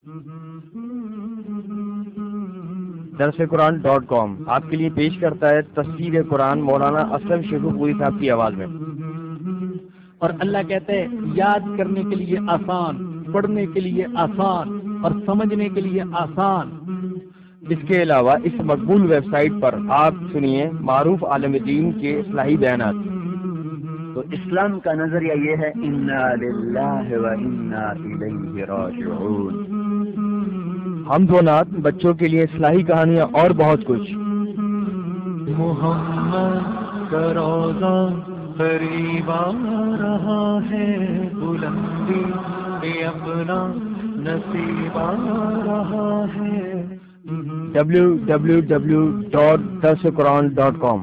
درسقرآن.com آپ کے لیے پیش کرتا ہے تفسیر قرآن مولانا اسلم شیخو پوری صاحب کی آواز میں۔ اور اللہ کہتے ہیں یاد کرنے کے لیے آسان، پڑھنے کے لیے آسان اور سمجھنے کے لیے آسان۔ اس کے علاوہ اس مقبول ویب سائٹ پر آپ سنیے معروف عالم دین کے اصلاحی بیانات۔ تو اسلام کا نظریہ یہ ہے انا للہ و انا الیہ راجعون۔ حمد و نعت، بچوں کے لیے اصلاحی کہانیاں اور بہت کچھ۔ محمد کا روضہ قریب آ رہا ہے، بلندی میں اپنا نصیب آ رہا ہے۔ www.darsuquran.com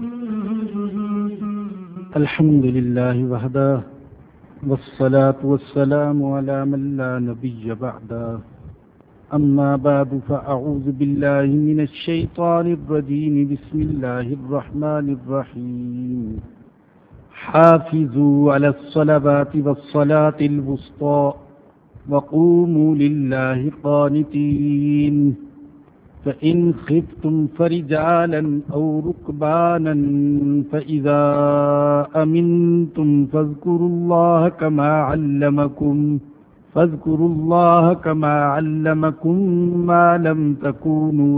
الحمد للہ وحدہ والصلاة والسلام على من لا نبی بعدہ، اما بعد فاعوذ باللہ من الشیطان الرجیم، بسم اللہ الرحمن الرحیم۔ حافظوا على الصلوات والصلاة الوسطى وقوموا للہ قانتین، فإن خفتم فرجالا أو ركبانا فإذا أمنتم فاذكروا الله كما علمكم ما لم تكونوا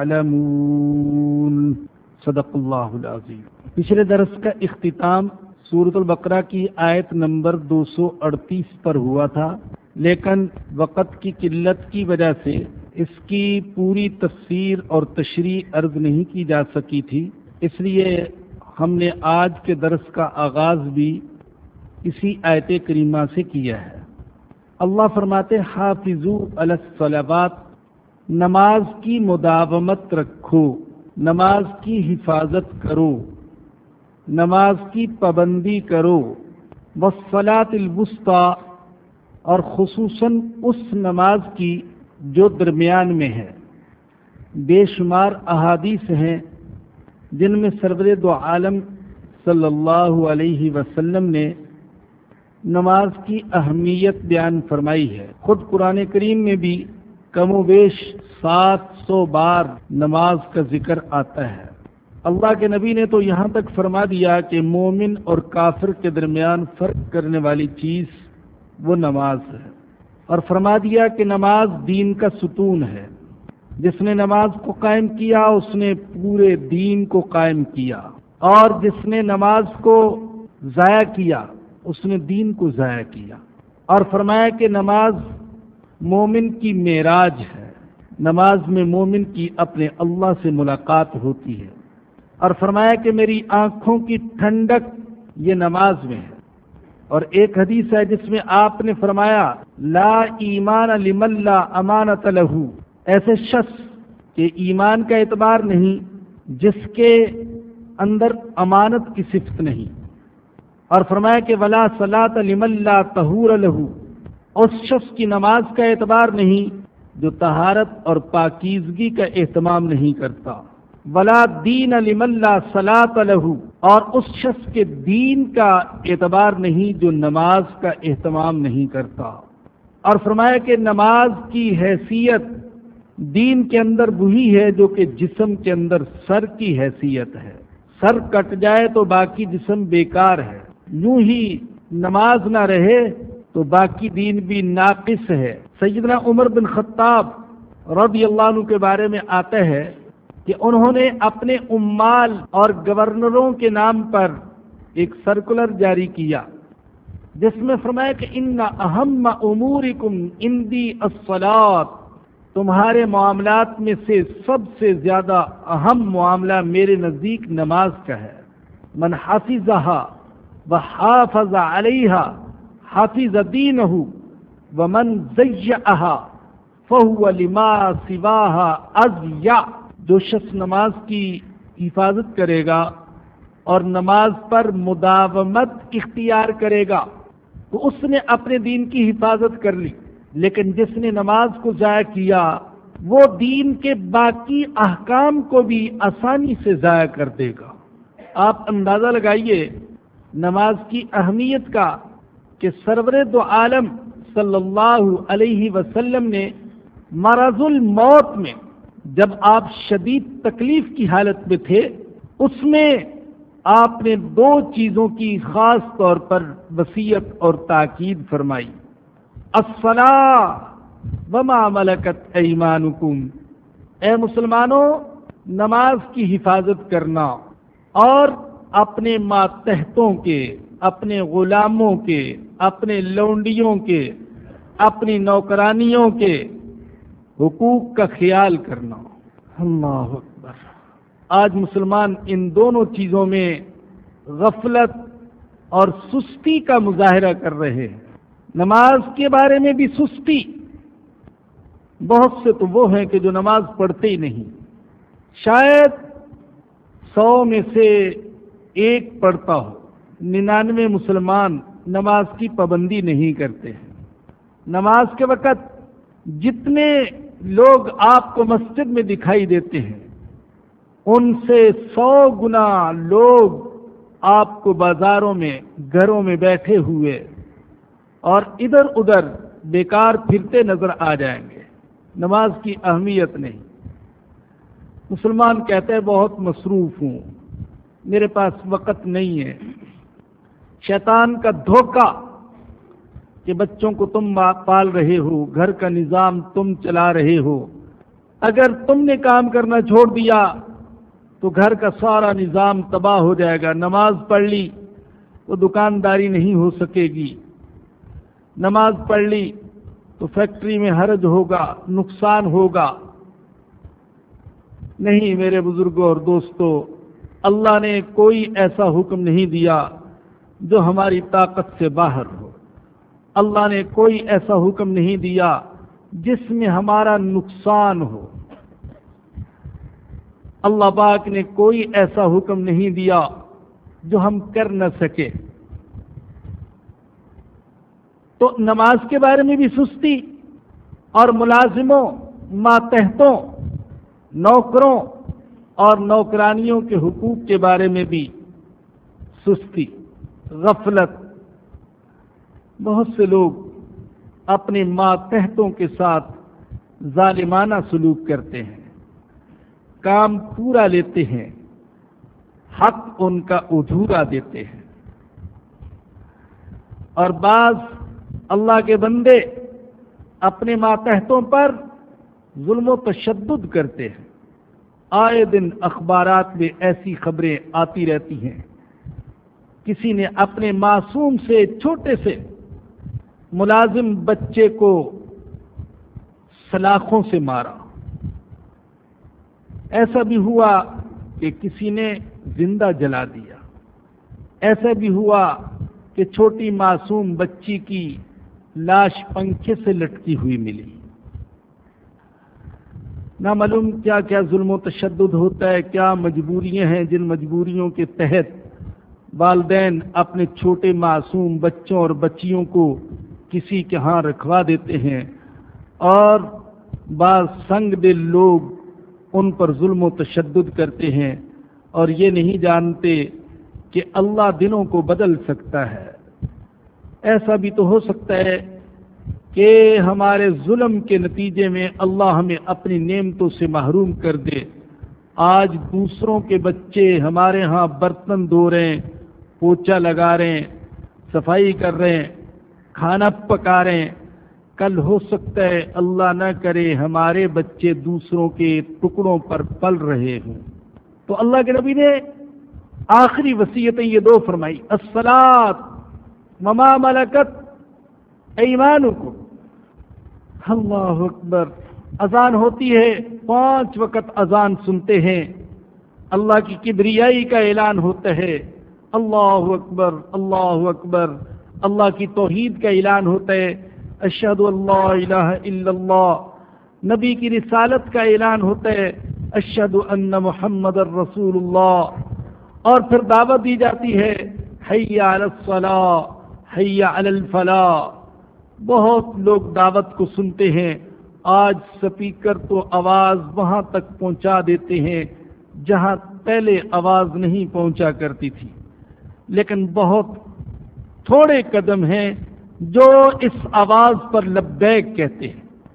تعلمون۔ صدق اللہ العظیم۔ پچھلے درس کا اختتام سورۃ البقرہ کی آیت نمبر 238 پر ہوا تھا، لیکن وقت کی قلت کی وجہ سے اس کی پوری تفسیر اور تشریح عرض نہیں کی جا سکی تھی، اس لیے ہم نے آج کے درس کا آغاز بھی اسی آیت کریمہ سے کیا ہے۔ اللہ فرماتے حافظوا علی الصلوات، نماز کی مداومت رکھو، نماز کی حفاظت کرو، نماز کی پابندی کرو، والصلاۃ الوسطی، اور خصوصاً اس نماز کی جو درمیان میں ہے۔ بے شمار احادیث ہیں جن میں سرور دو عالم صلی اللہ علیہ وسلم نے نماز کی اہمیت بیان فرمائی ہے۔ خود قرآن کریم میں بھی کم و بیش 700 بار نماز کا ذکر آتا ہے۔ اللہ کے نبی نے تو یہاں تک فرما دیا کہ مومن اور کافر کے درمیان فرق کرنے والی چیز وہ نماز ہے، اور فرما دیا کہ نماز دین کا ستون ہے، جس نے نماز کو قائم کیا اس نے پورے دین کو قائم کیا، اور جس نے نماز کو ضائع کیا اس نے دین کو ضائع کیا۔ اور فرمایا کہ نماز مومن کی معراج ہے، نماز میں مومن کی اپنے اللہ سے ملاقات ہوتی ہے، اور فرمایا کہ میری آنکھوں کی ٹھنڈک یہ نماز میں ہے۔ اور ایک حدیث ہے جس میں آپ نے فرمایا لا ایمان لمن لا امانت لہ، ایسے شخص کے ایمان کا اعتبار نہیں جس کے اندر امانت کی صفت نہیں۔ اور فرمایا کہ ولا صلاۃ لمن لا طہور لہ، اس شخص کی نماز کا اعتبار نہیں جو طہارت اور پاکیزگی کا اہتمام نہیں کرتا۔ ولا دین لمن لا صلاۃ لہ، اور اس شخص کے دین کا اعتبار نہیں جو نماز کا اہتمام نہیں کرتا۔ اور فرمایا کہ نماز کی حیثیت دین کے اندر وہی ہے جو کہ جسم کے اندر سر کی حیثیت ہے، سر کٹ جائے تو باقی جسم بیکار ہے، یوں ہی نماز نہ رہے تو باقی دین بھی ناقص ہے۔ سیدنا عمر بن خطاب رضی اللہ عنہ کے بارے میں آتا ہے کہ انہوں نے اپنے عمال اور گورنروں کے نام پر ایک سرکولر جاری کیا جس میں فرمایا کہ ان اہم امورکم عندی الصلاۃ، تمہارے معاملات میں سے سب سے زیادہ اہم معاملہ میرے نزدیک نماز کا ہے۔ من حفظها وحافظ علیہا حفظ دینہ ومن ضیعها فهو لما سواها اضیع، جو شخص نماز کی حفاظت کرے گا اور نماز پر مداومت اختیار کرے گا تو اس نے اپنے دین کی حفاظت کر لی، لیکن جس نے نماز کو ضائع کیا وہ دین کے باقی احکام کو بھی آسانی سے ضائع کر دے گا۔ آپ اندازہ لگائیے نماز کی اہمیت کا کہ سرور دو عالم صلی اللہ علیہ وسلم نے مرض الموت میں جب آپ شدید تکلیف کی حالت میں تھے، اس میں آپ نے 2 چیزوں کی خاص طور پر وصیت اور تاکید فرمائی، الصلاۃ وما ملکت ایمانکم، اے مسلمانوں نماز کی حفاظت کرنا اور اپنے ماتحتوں کے، اپنے غلاموں کے، اپنے لونڈیوں کے، اپنی نوکرانیوں کے حقوق کا خیال کرنا۔ اللہ اکبر! آج مسلمان ان دونوں چیزوں میں غفلت اور سستی کا مظاہرہ کر رہے ہیں۔ نماز کے بارے میں بھی سستی، بہت سے تو وہ ہیں کہ جو نماز پڑھتے ہی نہیں، شاید 100 میں سے 1 پڑھتا ہو، 99 مسلمان نماز کی پابندی نہیں کرتے ہیں۔ نماز کے وقت جتنے لوگ آپ کو مسجد میں دکھائی دیتے ہیں، ان سے 100 گنا لوگ آپ کو بازاروں میں، گھروں میں بیٹھے ہوئے اور ادھر ادھر بیکار پھرتے نظر آ جائیں گے۔ نماز کی اہمیت نہیں۔ مسلمان کہتے ہیں بہت مصروف ہوں، میرے پاس وقت نہیں ہے۔ شیطان کا دھوکہ کہ بچوں کو تم پال رہے ہو، گھر کا نظام تم چلا رہے ہو، اگر تم نے کام کرنا چھوڑ دیا تو گھر کا سارا نظام تباہ ہو جائے گا۔ نماز پڑھ لی تو دکانداری نہیں ہو سکے گی، نماز پڑھ لی تو فیکٹری میں حرج ہوگا، نقصان ہوگا۔ نہیں میرے بزرگوں اور دوستو، اللہ نے کوئی ایسا حکم نہیں دیا جو ہماری طاقت سے باہر ہو۔ اللہ نے کوئی ایسا حکم نہیں دیا جس میں ہمارا نقصان ہو۔ اللہ پاک نے کوئی ایسا حکم نہیں دیا جو ہم کر نہ سکے۔ تو نماز کے بارے میں بھی سستی، اور ملازموں، ماتحتوں، نوکروں اور نوکرانیوں کے حقوق کے بارے میں بھی سستی، غفلت۔ بہت سے لوگ اپنے ماتحتوں کے ساتھ ظالمانہ سلوک کرتے ہیں، کام پورا لیتے ہیں، حق ان کا ادھورا دیتے ہیں، اور بعض اللہ کے بندے اپنے ماتحتوں پر ظلم و تشدد کرتے ہیں۔ آئے دن اخبارات میں ایسی خبریں آتی رہتی ہیں، کسی نے اپنے معصوم سے، چھوٹے سے ملازم بچے کو سلاخوں سے مارا۔ ایسا بھی ہوا کہ کسی نے زندہ جلا دیا، ایسا بھی ہوا کہ چھوٹی معصوم بچی کی لاش پنکھے سے لٹکی ہوئی ملی۔ نہ معلوم کیا کیا ظلم و تشدد ہوتا ہے، کیا مجبوریاں ہیں جن مجبوریوں کے تحت والدین اپنے چھوٹے معصوم بچوں اور بچیوں کو کسی کے ہاں رکھوا دیتے ہیں، اور بعض سنگ دل لوگ ان پر ظلم و تشدد کرتے ہیں اور یہ نہیں جانتے کہ اللہ دنوں کو بدل سکتا ہے۔ ایسا بھی تو ہو سکتا ہے کہ ہمارے ظلم کے نتیجے میں اللہ ہمیں اپنی نعمتوں سے محروم کر دے۔ آج دوسروں کے بچے ہمارے ہاں برتن دھو رہے ہیں، پوچھا لگا رہے ہیں، صفائی کر رہے ہیں، کھانا پکا رہے ہیں، کل ہو سکتا ہے اللہ نہ کرے ہمارے بچے دوسروں کے ٹکڑوں پر پل رہے ہوں۔ تو اللہ کے نبی نے آخری وصیتیں یہ 2 فرمائی، الصلاۃ وما ملکت ایمانکم۔ اللہ اکبر! اذان ہوتی ہے، 5 وقت اذان سنتے ہیں، اللہ کی کبریائی کا اعلان ہوتا ہے، اللہ اکبر اللہ اکبر، اللہ کی توحید کا اعلان ہوتا ہے، اشہد اللہ الہ الا اللہ، نبی کی رسالت کا اعلان ہوتا ہے، اشہد ان محمد الرسول اللہ، اور پھر دعوت دی جاتی ہے، حی علی الصلاۃ حی علی الفلاح۔ بہت لوگ دعوت کو سنتے ہیں، آج سپیکر تو آواز وہاں تک پہنچا دیتے ہیں جہاں پہلے آواز نہیں پہنچا کرتی تھی، لیکن بہت تھوڑے قدم ہیں جو اس آواز پر لبیک کہتے ہیں۔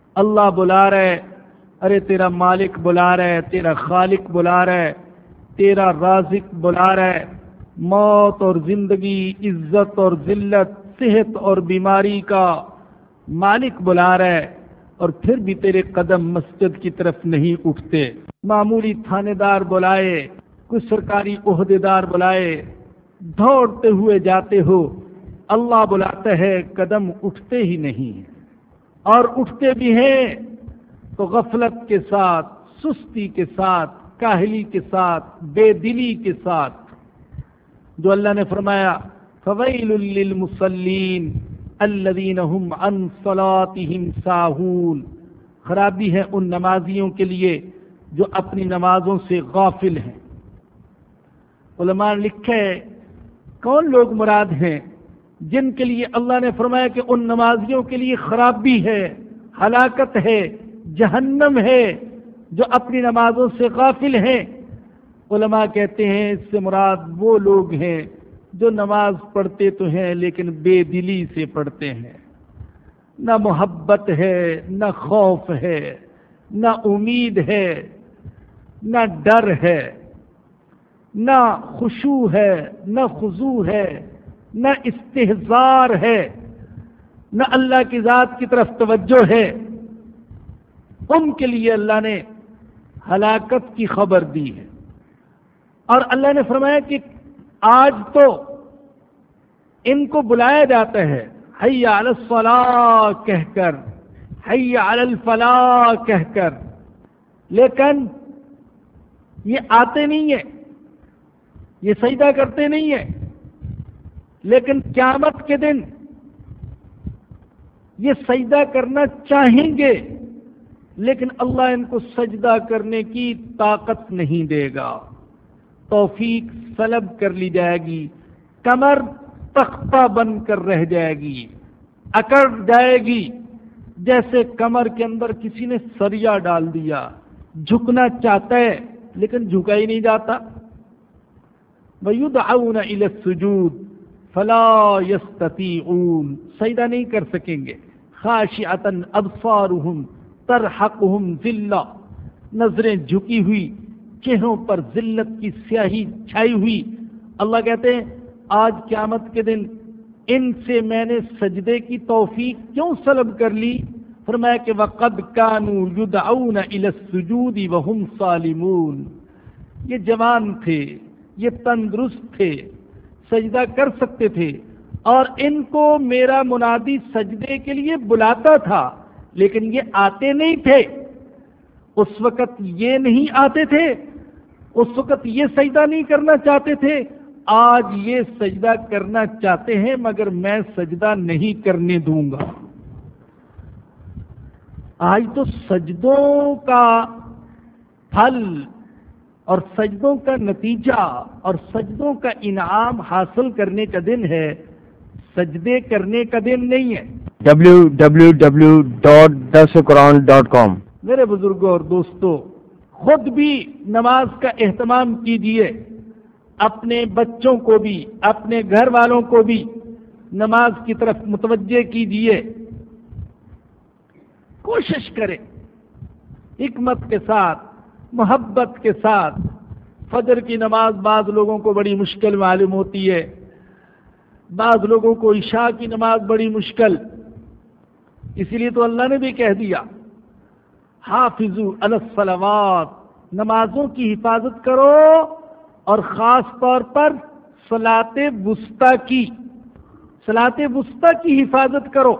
اللہ بلا رہا ہے، ارے تیرا مالک بلا رہا ہے، تیرا خالق بلا رہا ہے، تیرا رازق بلا رہا ہے، موت اور زندگی، عزت اور ذلت، صحت اور بیماری کا مالک بلا رہا ہے، اور پھر بھی تیرے قدم مسجد کی طرف نہیں اٹھتے۔ معمولی تھانے دار بلائے، کوئی سرکاری عہدے دار بلائے، دوڑتے ہوئے جاتے ہو، اللہ بلاتا ہے، قدم اٹھتے ہی نہیں ہیں، اور اٹھتے بھی ہیں تو غفلت کے ساتھ، سستی کے ساتھ، کاہلی کے ساتھ، بے دلی کے ساتھ، جو اللہ نے فرمایا فَوَيْلٌ لِّلْمُصَلِّينَ الَّذِينَ هُمْ عَنْ صَلَاتِهِمْ سَاهُونَ، خرابی ہے ان نمازیوں کے لیے جو اپنی نمازوں سے غافل ہیں۔ علماء نے لکھا ہے کون لوگ مراد ہیں جن کے لیے اللہ نے فرمایا کہ ان نمازیوں کے لیے خرابی ہے، ہلاکت ہے، جہنم ہے، جو اپنی نمازوں سے غافل ہیں۔ علماء کہتے ہیں اس سے مراد وہ لوگ ہیں جو نماز پڑھتے تو ہیں لیکن بے دلی سے پڑھتے ہیں، نہ محبت ہے، نہ خوف ہے، نہ امید ہے، نہ ڈر ہے، نہ خشوع ہے، نہ خضوع ہے، نہ استحضار ہے، نہ اللہ کی ذات کی طرف توجہ ہے۔ ان کے لیے اللہ نے ہلاکت کی خبر دی ہے، اور اللہ نے فرمایا کہ آج تو ان کو بلایا جاتا ہے حی علی الصلاۃ کہہ کر، حی علی الفلاح کہہ کر، لیکن یہ آتے نہیں ہیں، یہ سجدہ کرتے نہیں ہیں، لیکن قیامت کے دن یہ سجدہ کرنا چاہیں گے، لیکن اللہ ان کو سجدہ کرنے کی طاقت نہیں دے گا، توفیق سلب کر لی جائے گی، کمر تختہ بن کر رہ جائے گی، اکڑ جائے گی، جیسے کمر کے اندر کسی نے سریا ڈال دیا، جھکنا چاہتا ہے لیکن جھکا ہی نہیں جاتا۔ وَيُدْعَوْنَ إِلَى السُّجُودِ فَلَا يَسْتَطِيعُونَ، سجدہ نہیں کر سکیں گے، خاشعۃ ابصارهم ترحقهم ذلہ، نظریں جھکی ہوئی، چہروں پر ذلت کی سیاہی چھائی ہوئی۔ اللہ کہتے ہیں آج قیامت کے دن ان سے میں نے سجدے کی توفیق کیوں سلب کر لی؟ فرمایا کہ وَقَدْ كَانُوا يُدْعَوْنَ إِلَى السُّجُودِ وَهُمْ صَالِمُونَ، یہ جوان تھے، یہ تندرست تھے، سجدہ کر سکتے تھے، اور ان کو میرا منادی سجدے کے لیے بلاتا تھا، لیکن یہ آتے نہیں تھے۔ اس وقت یہ نہیں آتے تھے، اس وقت یہ سجدہ نہیں کرنا چاہتے تھے، آج یہ سجدہ کرنا چاہتے ہیں مگر میں سجدہ نہیں کرنے دوں گا۔ آج تو سجدوں کا پھل اور سجدوں کا نتیجہ اور سجدوں کا انعام حاصل کرنے کا دن ہے، سجدے کرنے کا دن نہیں ہے۔ www.darsulquran.com میرے بزرگوں اور دوستوں، خود بھی نماز کا اہتمام کیجیے، اپنے بچوں کو بھی، اپنے گھر والوں کو بھی نماز کی طرف متوجہ کیجیے، کوشش کریں حکمت کے ساتھ، محبت کے ساتھ۔ فجر کی نماز بعض لوگوں کو بڑی مشکل معلوم ہوتی ہے، بعض لوگوں کو عشاء کی نماز بڑی مشکل، اسی لیے تو اللہ نے بھی کہہ دیا حافظوا علی الصلوات، نمازوں کی حفاظت کرو، اور خاص طور پر صلاۃ وسطیٰ کی، صلاۃ وسطیٰ کی حفاظت کرو۔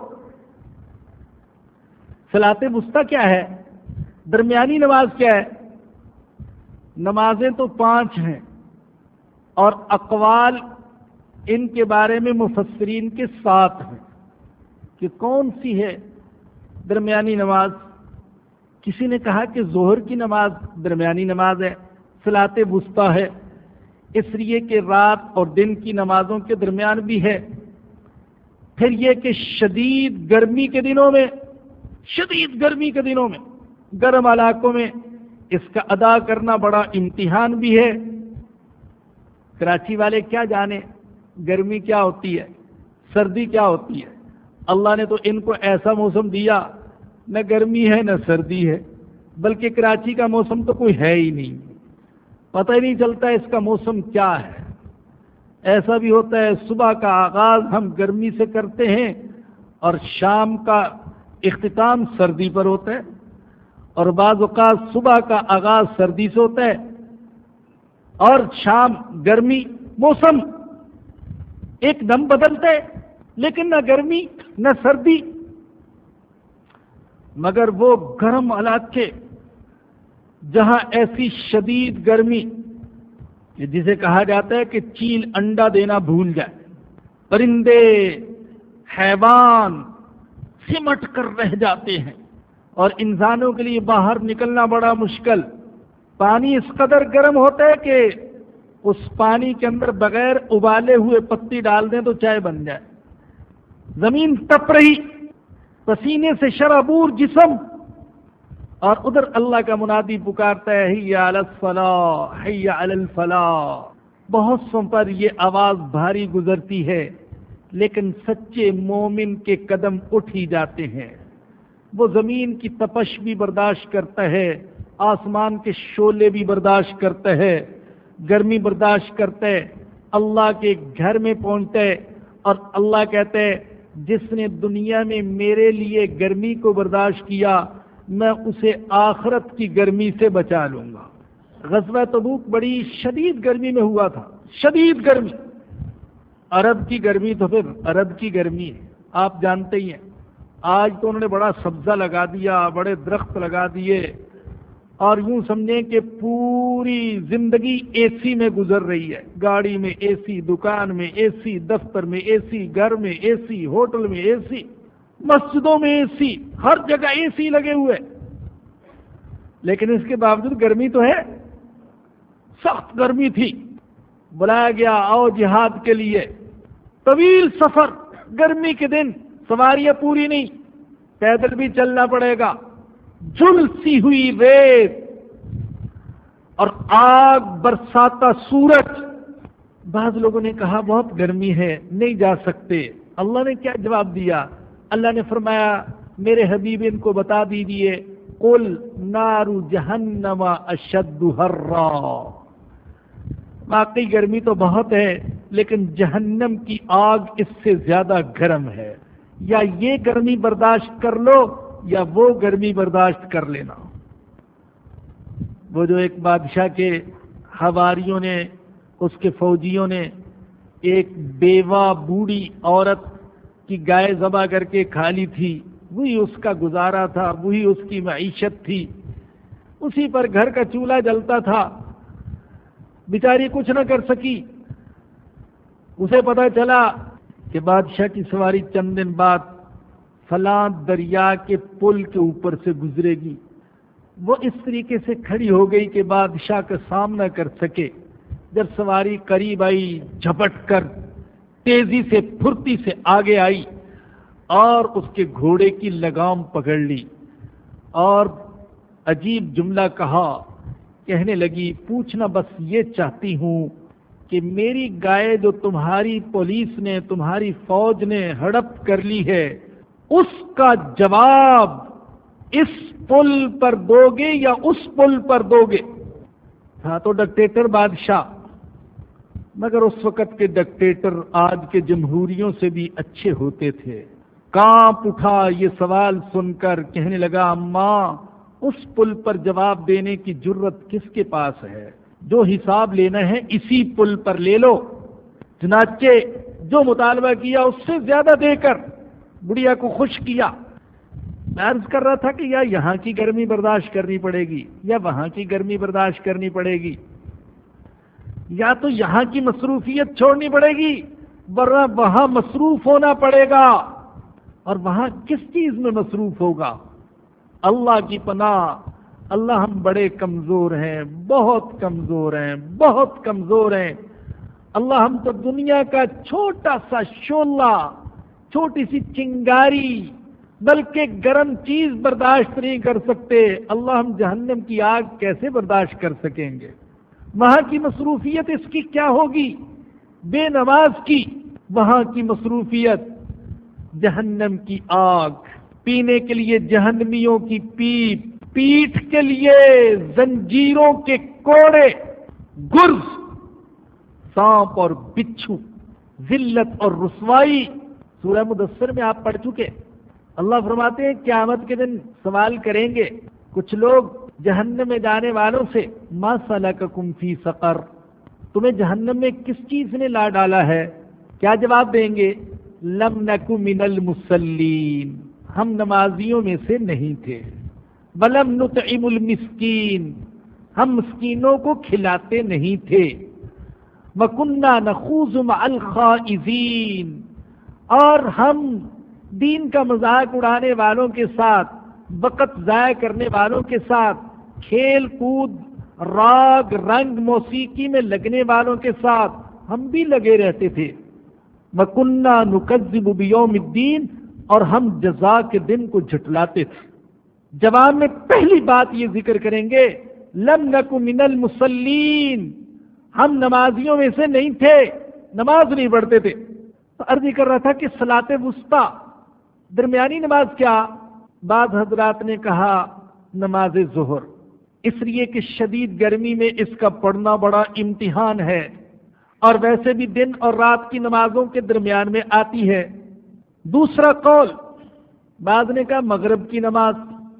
صلاۃ وسطیٰ کیا ہے؟ درمیانی نماز کیا ہے؟ نمازیں تو 5 ہیں، اور اقوال ان کے بارے میں مفسرین کے 7 ہیں کہ کون سی ہے درمیانی نماز۔ کسی نے کہا کہ ظہر کی نماز درمیانی نماز ہے، صلاۃ وسطیٰ ہے، اس لیے کہ رات اور دن کی نمازوں کے درمیان بھی ہے۔ پھر یہ کہ شدید گرمی کے دنوں میں، شدید گرمی کے دنوں میں، گرم علاقوں میں اس کا ادا کرنا بڑا امتحان بھی ہے۔ کراچی والے کیا جانے گرمی کیا ہوتی ہے، سردی کیا ہوتی ہے۔ اللہ نے تو ان کو ایسا موسم دیا، نہ گرمی ہے نہ سردی ہے، بلکہ کراچی کا موسم تو کوئی ہے ہی نہیں، پتہ ہی نہیں چلتا اس کا موسم کیا ہے۔ ایسا بھی ہوتا ہے صبح کا آغاز ہم گرمی سے کرتے ہیں اور شام کا اختتام سردی پر ہوتا ہے، اور بعض اوقات صبح کا آغاز سردی سے ہوتا ہے اور شام گرمی۔ موسم ایک دم بدلتا ہے، لیکن نہ گرمی نہ سردی۔ مگر وہ گرم علاقے جہاں ایسی شدید گرمی جسے کہا جاتا ہے کہ چیل انڈا دینا بھول جائے، پرندے حیوان سمٹ کر رہ جاتے ہیں اور انسانوں کے لیے باہر نکلنا بڑا مشکل۔ پانی اس قدر گرم ہوتا ہے کہ اس پانی کے اندر بغیر ابالے ہوئے پتی ڈال دیں تو چائے بن جائے۔ زمین تپ رہی، پسینے سے شرابور جسم، اور ادھر اللہ کا منادی پکارتا ہے حی علی الصلاۃ حی علی الفلاح۔ بہت سوں پر یہ آواز بھاری گزرتی ہے، لیکن سچے مومن کے قدم اٹھ ہی جاتے ہیں۔ وہ زمین کی تپش بھی برداشت کرتا ہے، آسمان کے شعلے بھی برداشت کرتا ہے، گرمی برداشت کرتا ہے، اللہ کے گھر میں پہنچتا ہے، اور اللہ کہتا ہے جس نے دنیا میں میرے لیے گرمی کو برداشت کیا میں اسے آخرت کی گرمی سے بچا لوں گا۔ غزوہ تبوک بڑی شدید گرمی میں ہوا تھا، شدید گرمی۔ عرب کی گرمی تو پھر عرب کی گرمی ہے، آپ جانتے ہی ہیں۔ آج تو انہوں نے بڑا سبزہ لگا دیا، بڑے درخت لگا دیے، اور یوں سمجھیں کہ پوری زندگی اے سی میں گزر رہی ہے۔ گاڑی میں اے سی، دکان میں اے سی، دفتر میں اے سی، گھر میں اے سی، ہوٹل میں اے سی، مسجدوں میں اے سی، ہر جگہ اے سی لگے ہوئے۔ لیکن اس کے باوجود گرمی تو ہے، سخت گرمی تھی۔ بلایا گیا آؤ جہاد کے لیے، طویل سفر، گرمی کے دن، سواریاں پوری نہیں، پیدل بھی چلنا پڑے گا، جھلسی ہوئی ریت اور آگ برساتا سورج۔ بعض لوگوں نے کہا بہت گرمی ہے، نہیں جا سکتے۔ اللہ نے کیا جواب دیا؟ اللہ نے فرمایا میرے حبیب ان کو بتا دیجئے قل نار جہنم اشد حرا۔ واقعی گرمی تو بہت ہے، لیکن جہنم کی آگ اس سے زیادہ گرم ہے۔ یا یہ گرمی برداشت کر لو یا وہ گرمی برداشت کر لینا۔ وہ جو ایک بادشاہ کے حواریوں نے، اس کے فوجیوں نے ایک بیوہ بوڑھی عورت کی گائے ذبح کر کے کھا لی تھی، وہی اس کا گزارا تھا، وہی اس کی معیشت تھی، اسی پر گھر کا چولہا جلتا تھا۔ بیچاری کچھ نہ کر سکی۔ اسے پتہ چلا کہ بادشاہ کی سواری چند دن بعد فلاں دریا کے پل کے اوپر سے گزرے گی۔ وہ اس طریقے سے کھڑی ہو گئی کہ بادشاہ کا سامنا کر سکے۔ جب سواری قریب آئی، جھپٹ کر تیزی سے پھرتی سے آگے آئی اور اس کے گھوڑے کی لگام پکڑ لی اور عجیب جملہ کہا، کہنے لگی پوچھنا بس یہ چاہتی ہوں کہ میری گائے جو تمہاری پولیس نے، تمہاری فوج نے ہڑپ کر لی ہے، اس کا جواب اس پل پر دو گے یا اس پل پر دو گے؟ تھا تو ڈکٹیٹر بادشاہ، مگر اس وقت کے ڈکٹیٹر آج کے جمہوریوں سے بھی اچھے ہوتے تھے۔ کانپ اٹھا یہ سوال سن کر، کہنے لگا اماں اس پل پر جواب دینے کی جرت کس کے پاس ہے؟ جو حساب لینا ہے اسی پل پر لے لو۔ چنانچہ جو مطالبہ کیا اس سے زیادہ دے کر بڑھیا کو خوش کیا۔ میں عرض کر رہا تھا کہ یا یہاں کی گرمی برداشت کرنی پڑے گی یا وہاں کی گرمی برداشت کرنی پڑے گی، یا تو یہاں کی مصروفیت چھوڑنی پڑے گی ورنہ وہاں مصروف ہونا پڑے گا۔ اور وہاں کس چیز میں مصروف ہوگا؟ اللہ کی پناہ، اللہ ہم بڑے کمزور ہیں، بہت کمزور ہیں، بہت کمزور ہیں۔ اللہ ہم تو دنیا کا چھوٹا سا شعلہ، چھوٹی سی چنگاری، بلکہ گرم چیز برداشت نہیں کر سکتے۔ اللہ ہم جہنم کی آگ کیسے برداشت کر سکیں گے؟ وہاں کی مصروفیت اس کی کیا ہوگی؟ بے نماز کی وہاں کی مصروفیت، جہنم کی آگ۔ پینے کے لیے جہنمیوں کی پیپ، پیٹھ کے لیے زنجیروں کے کوڑے، گرز، سانپ اور بچھو، ذلت اور رسوائی۔ سورہ مدثر میں آپ پڑھ چکے۔ اللہ فرماتے ہیں قیامت کے دن سوال کریں گے کچھ لوگ جہنم میں جانے والوں سے، ما سلککم فی سقر، تمہیں جہنم میں کس چیز نے لا ڈالا ہے؟ کیا جواب دیں گے؟ لم نک من المصلین، ہم نمازیوں میں سے نہیں تھے، ولم نطعم المسکین، ہم مسکینوں کو کھلاتے نہیں تھے، وکننا نخوض مع الخائضین، اور ہم دین کا مذاق اڑانے والوں کے ساتھ، وقت ضائع کرنے والوں کے ساتھ، کھیل کود، راگ رنگ موسیقی میں لگنے والوں کے ساتھ ہم بھی لگے رہتے تھے۔ وَكُنَّا نُكَذِّبُ بِيَوْمِ الدِّينِ، اور ہم جزا کے دن کو جھٹلاتے تھے۔ جواب میں پہلی بات یہ ذکر کریں گے، لم نک من المصلین، ہم نمازیوں میں سے نہیں تھے، نماز نہیں پڑھتے تھے۔ تو عرض کر رہا تھا کہ صلاۃ وسطیٰ، درمیانی نماز کیا؟ بعض حضرات نے کہا نماز ظہر، اس لیے کہ شدید گرمی میں اس کا پڑھنا بڑا امتحان ہے، اور ویسے بھی دن اور رات کی نمازوں کے درمیان میں آتی ہے۔ دوسرا قول، بعض نے کہا مغرب کی نماز،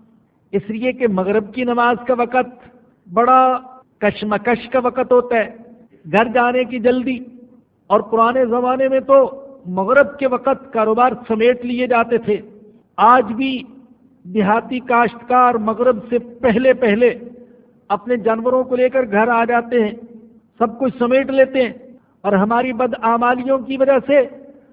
اس لیے کہ مغرب کی نماز کا وقت بڑا کشمکش کا وقت ہوتا ہے، گھر جانے کی جلدی، اور پرانے زمانے میں تو مغرب کے وقت کاروبار سمیٹ لیے جاتے تھے۔ آج بھی دیہاتی کاشتکار مغرب سے پہلے پہلے اپنے جانوروں کو لے کر گھر آ جاتے ہیں، سب کچھ سمیٹ لیتے ہیں، اور ہماری بدعمالیوں کی وجہ سے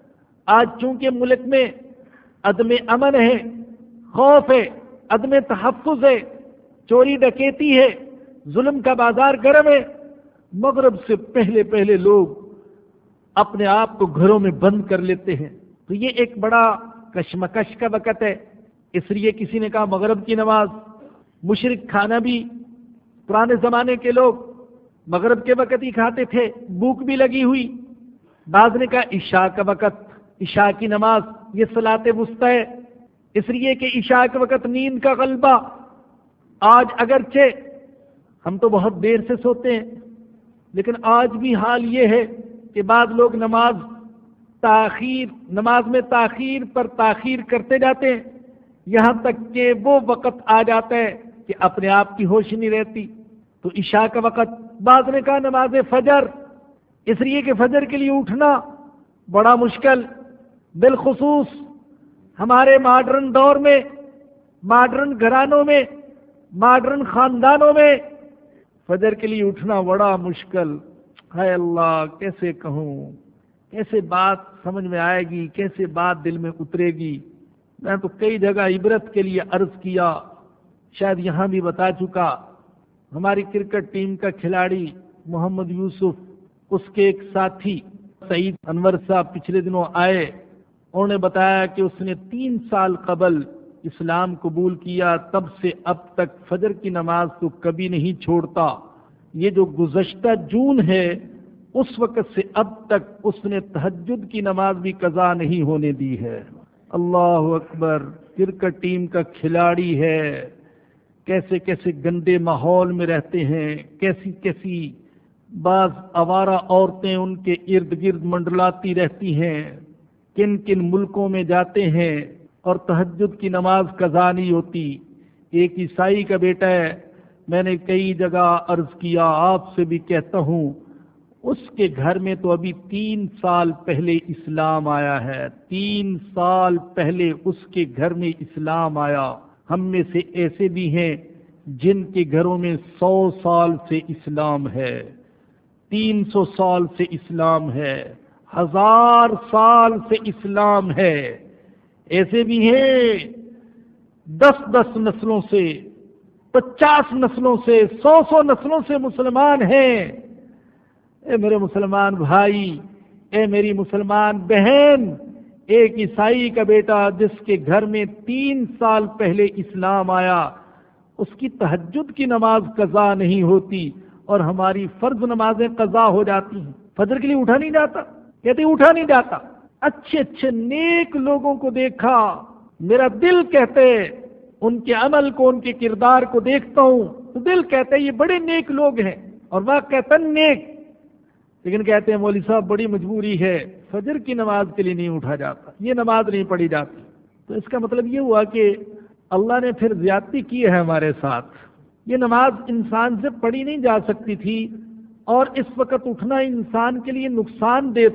آج چونکہ ملک میں عدم امن ہے، خوف ہے، عدم تحفظ ہے، چوری ڈکیتی ہے، ظلم کا بازار گرم ہے، مغرب سے پہلے پہلے لوگ اپنے آپ کو گھروں میں بند کر لیتے ہیں۔ تو یہ ایک بڑا کشمکش کا وقت ہے، اس لیے کسی نے کہا مغرب کی نماز۔ مشرک کھانا بھی پرانے زمانے کے لوگ مغرب کے وقت ہی کھاتے تھے، بھوک بھی لگی ہوئی۔ بعض نے کہا عشاء کا وقت، عشاء کی نماز، یہ صلاۃ وسطیٰ ہے، اس لیے کہ عشاء کے وقت نیند کا غلبہ۔ آج اگرچہ ہم تو بہت دیر سے سوتے ہیں، لیکن آج بھی حال یہ ہے کہ بعض لوگ نماز میں تاخیر پر تاخیر کرتے جاتے ہیں، یہاں تک کہ وہ وقت آ جاتا ہے کہ اپنے آپ کی ہوش نہیں رہتی۔ تو عشاء کا وقت، بعض نے کہا نماز فجر، اس لیے کہ فجر کے لیے اٹھنا بڑا مشکل، بالخصوص ہمارے ماڈرن دور میں، ماڈرن گھرانوں میں، ماڈرن خاندانوں میں فجر کے لیے اٹھنا بڑا مشکل۔ ہے اللہ، کیسے کہوں، کیسے بات سمجھ میں آئے گی، کیسے بات دل میں اترے گی۔ میں تو کئی جگہ عبرت کے لیے عرض کیا، شاید یہاں بھی بتا چکا۔ ہماری کرکٹ ٹیم کا کھلاڑی محمد یوسف، اس کے ایک ساتھی سعید انور صاحب پچھلے دنوں آئے، انہوں نے بتایا کہ اس نے 3 سال قبل اسلام قبول کیا، تب سے اب تک فجر کی نماز تو کبھی نہیں چھوڑتا۔ یہ جو گزشتہ جون ہے، اس وقت سے اب تک اس نے تہجد کی نماز بھی قضا نہیں ہونے دی ہے۔ اللہ اکبر، کرکٹ ٹیم کا کھلاڑی ہے، کیسے کیسے گندے ماحول میں رہتے ہیں، کیسی کیسی بعض آوارہ عورتیں ان کے ارد گرد منڈلاتی رہتی ہیں، کن کن ملکوں میں جاتے ہیں اور تہجد کی نماز قضا نہیں ہوتی۔ ایک عیسائی کا بیٹا ہے، میں نے کئی جگہ عرض کیا، آپ سے بھی کہتا ہوں، اس کے گھر میں تو ابھی 3 سال پہلے اسلام آیا ہے، 3 سال پہلے اس کے گھر میں اسلام آیا۔ ہم میں سے ایسے بھی ہیں جن کے گھروں میں 100 سال سے اسلام ہے، 300 سال سے اسلام ہے، 1000 سال سے اسلام ہے۔ ایسے بھی ہیں 10 نسلوں سے، 50 نسلوں سے، 100 نسلوں سے مسلمان ہیں۔ اے میرے مسلمان بھائی، اے میری مسلمان بہن، ایک عیسائی کا بیٹا جس کے گھر میں 3 سال پہلے اسلام آیا، اس کی تہجد کی نماز قضا نہیں ہوتی، اور ہماری فرض نمازیں قضا ہو جاتی ہیں۔ فجر کے لیے اٹھا نہیں جاتا، کہتے اٹھا نہیں جاتا۔ اچھے اچھے نیک لوگوں کو دیکھا، میرا دل کہتے ان کے عمل کو، ان کے کردار کو دیکھتا ہوں تو دل کہتا ہے یہ بڑے نیک لوگ ہیں، اور واقعتاً نیک، لیکن کہتے ہیں مولوی صاحب بڑی مجبوری ہے، فجر کی نماز کے لیے نہیں اٹھا جاتا، یہ نماز نہیں پڑھی جاتی۔ تو اس کا مطلب یہ ہوا کہ اللہ نے پھر زیادتی کی ہے ہمارے ساتھ۔ یہ نماز انسان سے پڑھی نہیں جا سکتی تھی، اور اس وقت اٹھنا انسان کے لیے نقصان دہ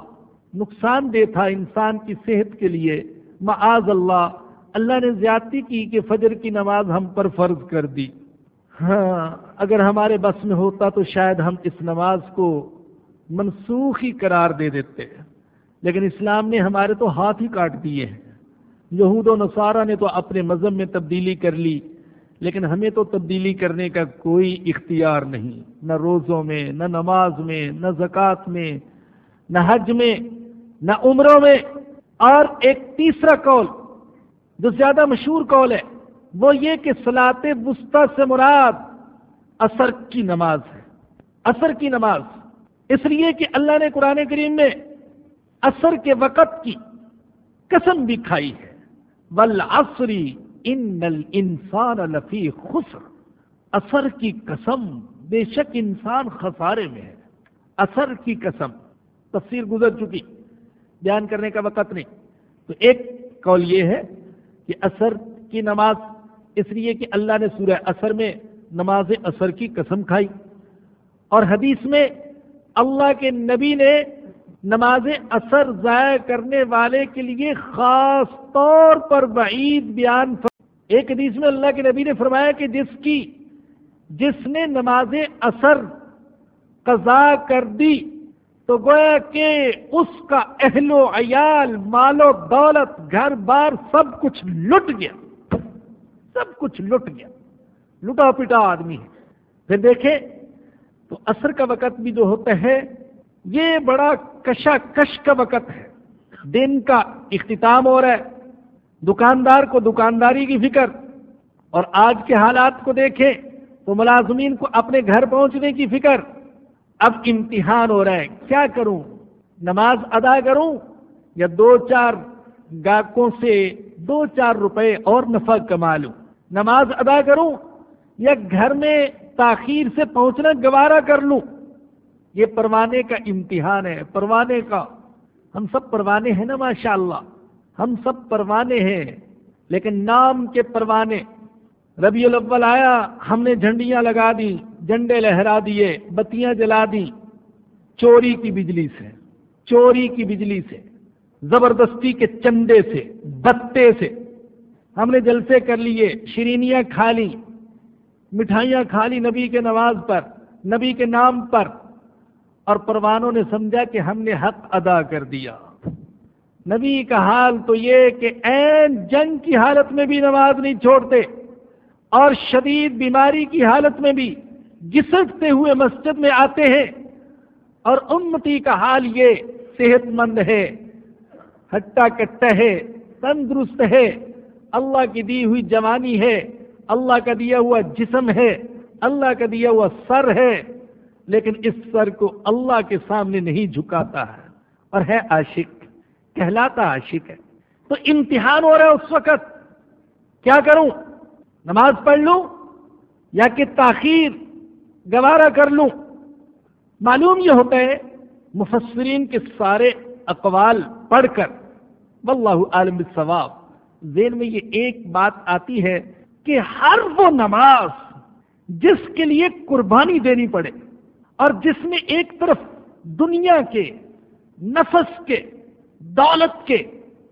تھا انسان کی صحت کے لیے۔ معاذ اللہ نے زیادتی کی کہ فجر کی نماز ہم پر فرض کر دی۔ ہاں، اگر ہمارے بس میں ہوتا تو شاید ہم اس نماز کو منسوخ ہی قرار دے دیتے، لیکن اسلام نے ہمارے تو ہاتھ ہی کاٹ دیے ہیں۔ یہود و نصارہ نے تو اپنے مذہب میں تبدیلی کر لی، لیکن ہمیں تو تبدیلی کرنے کا کوئی اختیار نہیں، نہ روزوں میں، نہ نماز میں، نہ زکوٰۃ میں، نہ حج میں، نہ عمروں میں۔ اور ایک تیسرا قول جو زیادہ مشہور قول ہے وہ یہ کہ صلاۃ وسطیٰ سے مراد عصر کی نماز ہے۔ عصر کی نماز اس لیے کہ اللہ نے قرآن کریم میں عصر کے وقت کی قسم بھی کھائی ہے، والعصر ان الانسان لفی خسر، عصر کی قسم، بے شک انسان خسارے میں ہے۔ عصر کی قسم، تفسیر گزر چکی، بیان کرنے کا وقت نہیں۔ تو ایک قول یہ ہے کہ عصر کی نماز اس لیے کہ اللہ نے سورہ عصر میں نماز عصر کی قسم کھائی، اور حدیث میں اللہ کے نبی نے نماز عصر ضائع کرنے والے کے لیے خاص طور پر وعید بیان ایک حدیث میں اللہ کے نبی نے فرمایا کہ جس نے نماز عصر قضا کر دی تو گویا کہ اس کا اہل و عیال، مال و دولت، گھر بار سب کچھ لٹ گیا، سب کچھ لٹ گیا، لٹا پٹا آدمی ہے۔ پھر دیکھیں تو عصر کا وقت بھی جو ہوتا ہے یہ بڑا کشاکش کا وقت ہے، دن کا اختتام ہو رہا ہے، دکاندار کو دکانداری کی فکر، اور آج کے حالات کو دیکھیں تو ملازمین کو اپنے گھر پہنچنے کی فکر۔ اب امتحان ہو رہا ہے، کیا کروں، نماز ادا کروں یا دو چار گاہکوں سے 2-4 روپے اور نفع کما لوں، نماز ادا کروں یا گھر میں تاخیر سے پہنچنا گوارا کر لوں۔ یہ پروانے کا امتحان ہے، پروانے کا۔ ہم سب پروانے ہیں نا ماشاءاللہ، ہم سب پروانے ہیں، لیکن نام کے پروانے۔ ربیع الاول آیا، ہم نے جھنڈیاں لگا دی، جھنڈے لہرا دیے، بتیاں جلا دی، چوری کی بجلی سے، چوری کی بجلی سے، زبردستی کے چندے سے، بتے سے ہم نے جلسے کر لیے، شیرینیاں کھا لی، مٹھائیاں کھا لی نبی کے نواز پر، نبی کے نام پر، اور پروانوں نے سمجھا کہ ہم نے حق ادا کر دیا۔ نبی کا حال تو یہ کہ عین جنگ کی حالت میں بھی نماز نہیں چھوڑتے، اور شدید بیماری کی حالت میں بھی گھسٹتے ہوئے مسجد میں آتے ہیں، اور امتی کا حال یہ صحت مند ہے، ہٹا کٹا ہے، تندرست ہے، اللہ کی دی ہوئی جوانی ہے، اللہ کا دیا ہوا جسم ہے، اللہ کا دیا ہوا سر ہے، لیکن اس سر کو اللہ کے سامنے نہیں جھکاتا ہے، اور ہے عاشق، کہلاتا عاشق ہے۔ تو امتحان ہو رہا ہے اس وقت، کیا کروں، نماز پڑھ لوں یا کہ تاخیر گوارا کر لوں۔ معلوم یہ ہوتا ہے مفسرین کے سارے اقوال پڑھ کر، واللہ عالم بالصواب، ذہن میں یہ ایک بات آتی ہے کہ ہر وہ نماز جس کے لیے قربانی دینی پڑے، اور جس میں ایک طرف دنیا کے، نفس کے، دولت کے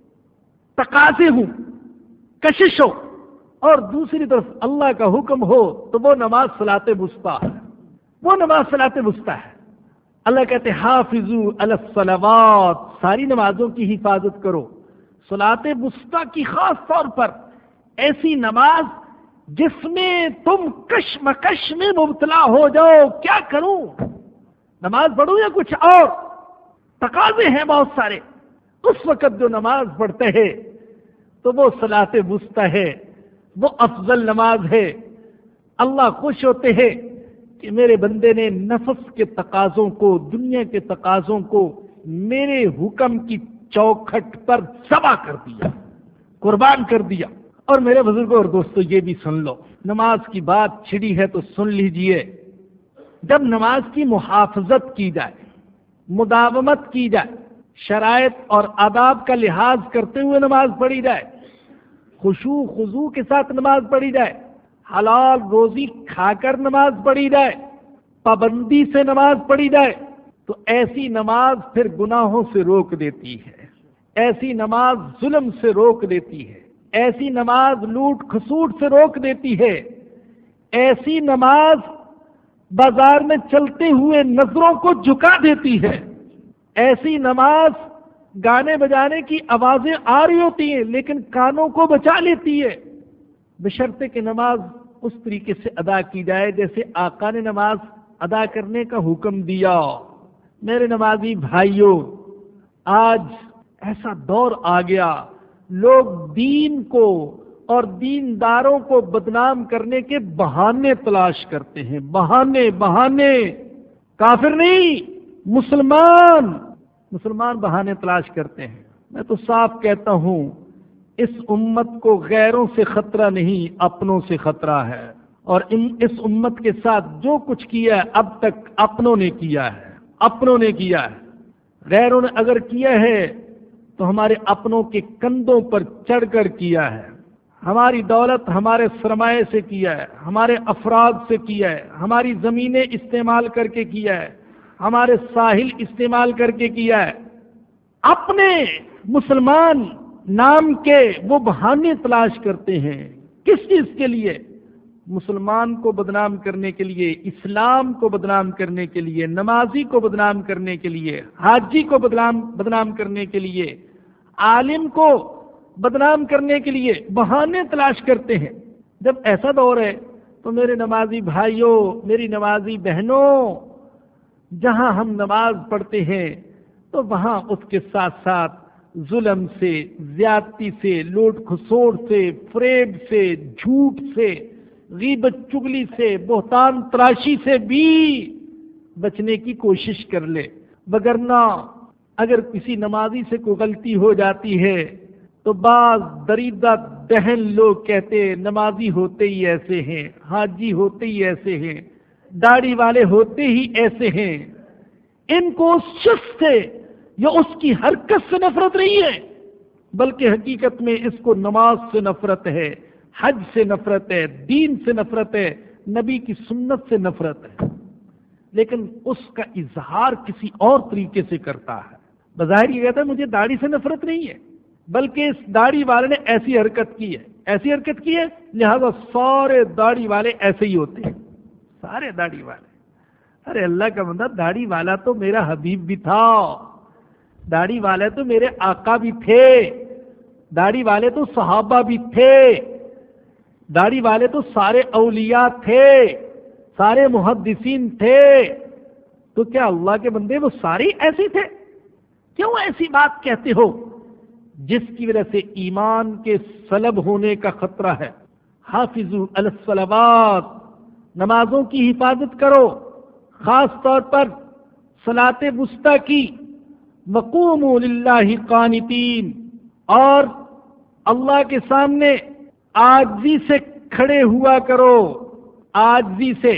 تقاضے ہوں، کشش ہو، اور دوسری طرف اللہ کا حکم ہو، تو وہ نماز صلاۃ وسطیٰ ہے، وہ نماز صلاۃ وسطیٰ ہے۔ اللہ کہتے ہیں حافظوا علی الصلوات، ساری نمازوں کی حفاظت کرو، صلاۃ وسطیٰ کی خاص طور پر ایسی نماز جس میں تم کشمکش میں مبتلا ہو جاؤ، کیا کروں، نماز پڑھوں یا کچھ اور، تقاضے ہیں بہت سارے۔ اس وقت جو نماز پڑھتے ہیں تو وہ صلاۃ وسطیٰ ہے، وہ افضل نماز ہے۔ اللہ خوش ہوتے ہیں کہ میرے بندے نے نفس کے تقاضوں کو، دنیا کے تقاضوں کو میرے حکم کی چوکھٹ پر ذبح کر دیا، قربان کر دیا۔ اور میرے بزرگوں اور دوستو یہ بھی سن لو، نماز کی بات چھڑی ہے تو سن لیجئے، جب نماز کی محافظت کی جائے، مداومت کی جائے، شرائط اور آداب کا لحاظ کرتے ہوئے نماز پڑھی جائے، خشوع خضوع کے ساتھ نماز پڑھی جائے، حلال روزی کھا کر نماز پڑھی جائے، پابندی سے نماز پڑھی جائے، تو ایسی نماز پھر گناہوں سے روک دیتی ہے، ایسی نماز ظلم سے روک دیتی ہے، ایسی نماز لوٹ کھسوٹ سے روک دیتی ہے، ایسی نماز بازار میں چلتے ہوئے نظروں کو جھکا دیتی ہے، ایسی نماز گانے بجانے کی آوازیں آ رہی ہوتی ہیں لیکن کانوں کو بچا لیتی ہے، بشرطے کہ نماز اس طریقے سے ادا کی جائے جیسے آقا نے نماز ادا کرنے کا حکم دیا۔ میرے نمازی بھائیوں، آج ایسا دور آ گیا، لوگ دین کو اور دینداروں کو بدنام کرنے کے بہانے تلاش کرتے ہیں، بہانے، کافر نہیں، مسلمان بہانے تلاش کرتے ہیں۔ میں تو صاف کہتا ہوں، اس امت کو غیروں سے خطرہ نہیں، اپنوں سے خطرہ ہے، اور اس امت کے ساتھ جو کچھ کیا ہے اب تک اپنوں نے کیا ہے، غیروں نے اگر کیا ہے تو ہمارے اپنوں کے کندھوں پر چڑھ کر کیا ہے، ہماری دولت ہمارے سرمایے سے کیا ہے، ہمارے افراد سے کیا ہے، ہماری زمینیں استعمال کر کے کیا ہے، ہمارے ساحل استعمال کر کے کیا ہے۔ اپنے مسلمان نام کے وہ بہانے تلاش کرتے ہیں، کس چیز کے لیے؟ مسلمان کو بدنام کرنے کے لیے، اسلام کو بدنام کرنے کے لیے، نمازی کو بدنام کرنے کے لیے، حاجی کو بدنام کرنے کے لیے، عالم کو بدنام کرنے کے لیے بہانے تلاش کرتے ہیں۔ جب ایسا دور ہے تو میرے نمازی بھائیوں، میری نمازی بہنوں، جہاں ہم نماز پڑھتے ہیں تو وہاں اس کے ساتھ ساتھ ظلم سے، زیادتی سے، لوٹ کھسوٹ سے، فریب سے، جھوٹ سے، غیبت چگلی سے، بہتان تراشی سے بھی بچنے کی کوشش کر لے، وگرنہ اگر کسی نمازی سے کوئی غلطی ہو جاتی ہے تو بعض دریدہ دہن لوگ کہتے ہیں نمازی ہوتے ہی ایسے ہیں، حاجی ہوتے ہی ایسے ہیں، داڑھی والے ہوتے ہی ایسے ہیں۔ ان کو اس شخص سے یا اس کی حرکت سے نفرت نہیں ہے، بلکہ حقیقت میں اس کو نماز سے نفرت ہے، حج سے نفرت ہے، دین سے نفرت ہے، نبی کی سنت سے نفرت ہے، لیکن اس کا اظہار کسی اور طریقے سے کرتا ہے۔ بظاہر یہ کہتا ہے مجھے داڑھی سے نفرت نہیں ہے، بلکہ اس داڑھی والے نے ایسی حرکت کی ہے، لہذا سارے داڑھی والے ایسے ہی ہوتے ہیں، سارے داڑھی والے۔ ارے اللہ کا بندہ، داڑھی والا تو میرا حبیب بھی تھا، داڑھی والے تو میرے آقا بھی تھے، داڑھی والے تو صحابہ بھی تھے، داڑھی والے تو سارے اولیاء تھے، سارے محدثین تھے، تو کیا اللہ کے بندے وہ سارے ایسے تھے؟ کیوں ایسی بات کہتے ہو جس کی وجہ سے ایمان کے سلب ہونے کا خطرہ ہے؟ حافظوا علی الصلوات، نمازوں کی حفاظت کرو، خاص طور پر صلاۃ وسطیٰ کی، وقوموا للہ قانتین، اور اللہ کے سامنے عاجزی سے کھڑے ہوا کرو، عاجزی سے۔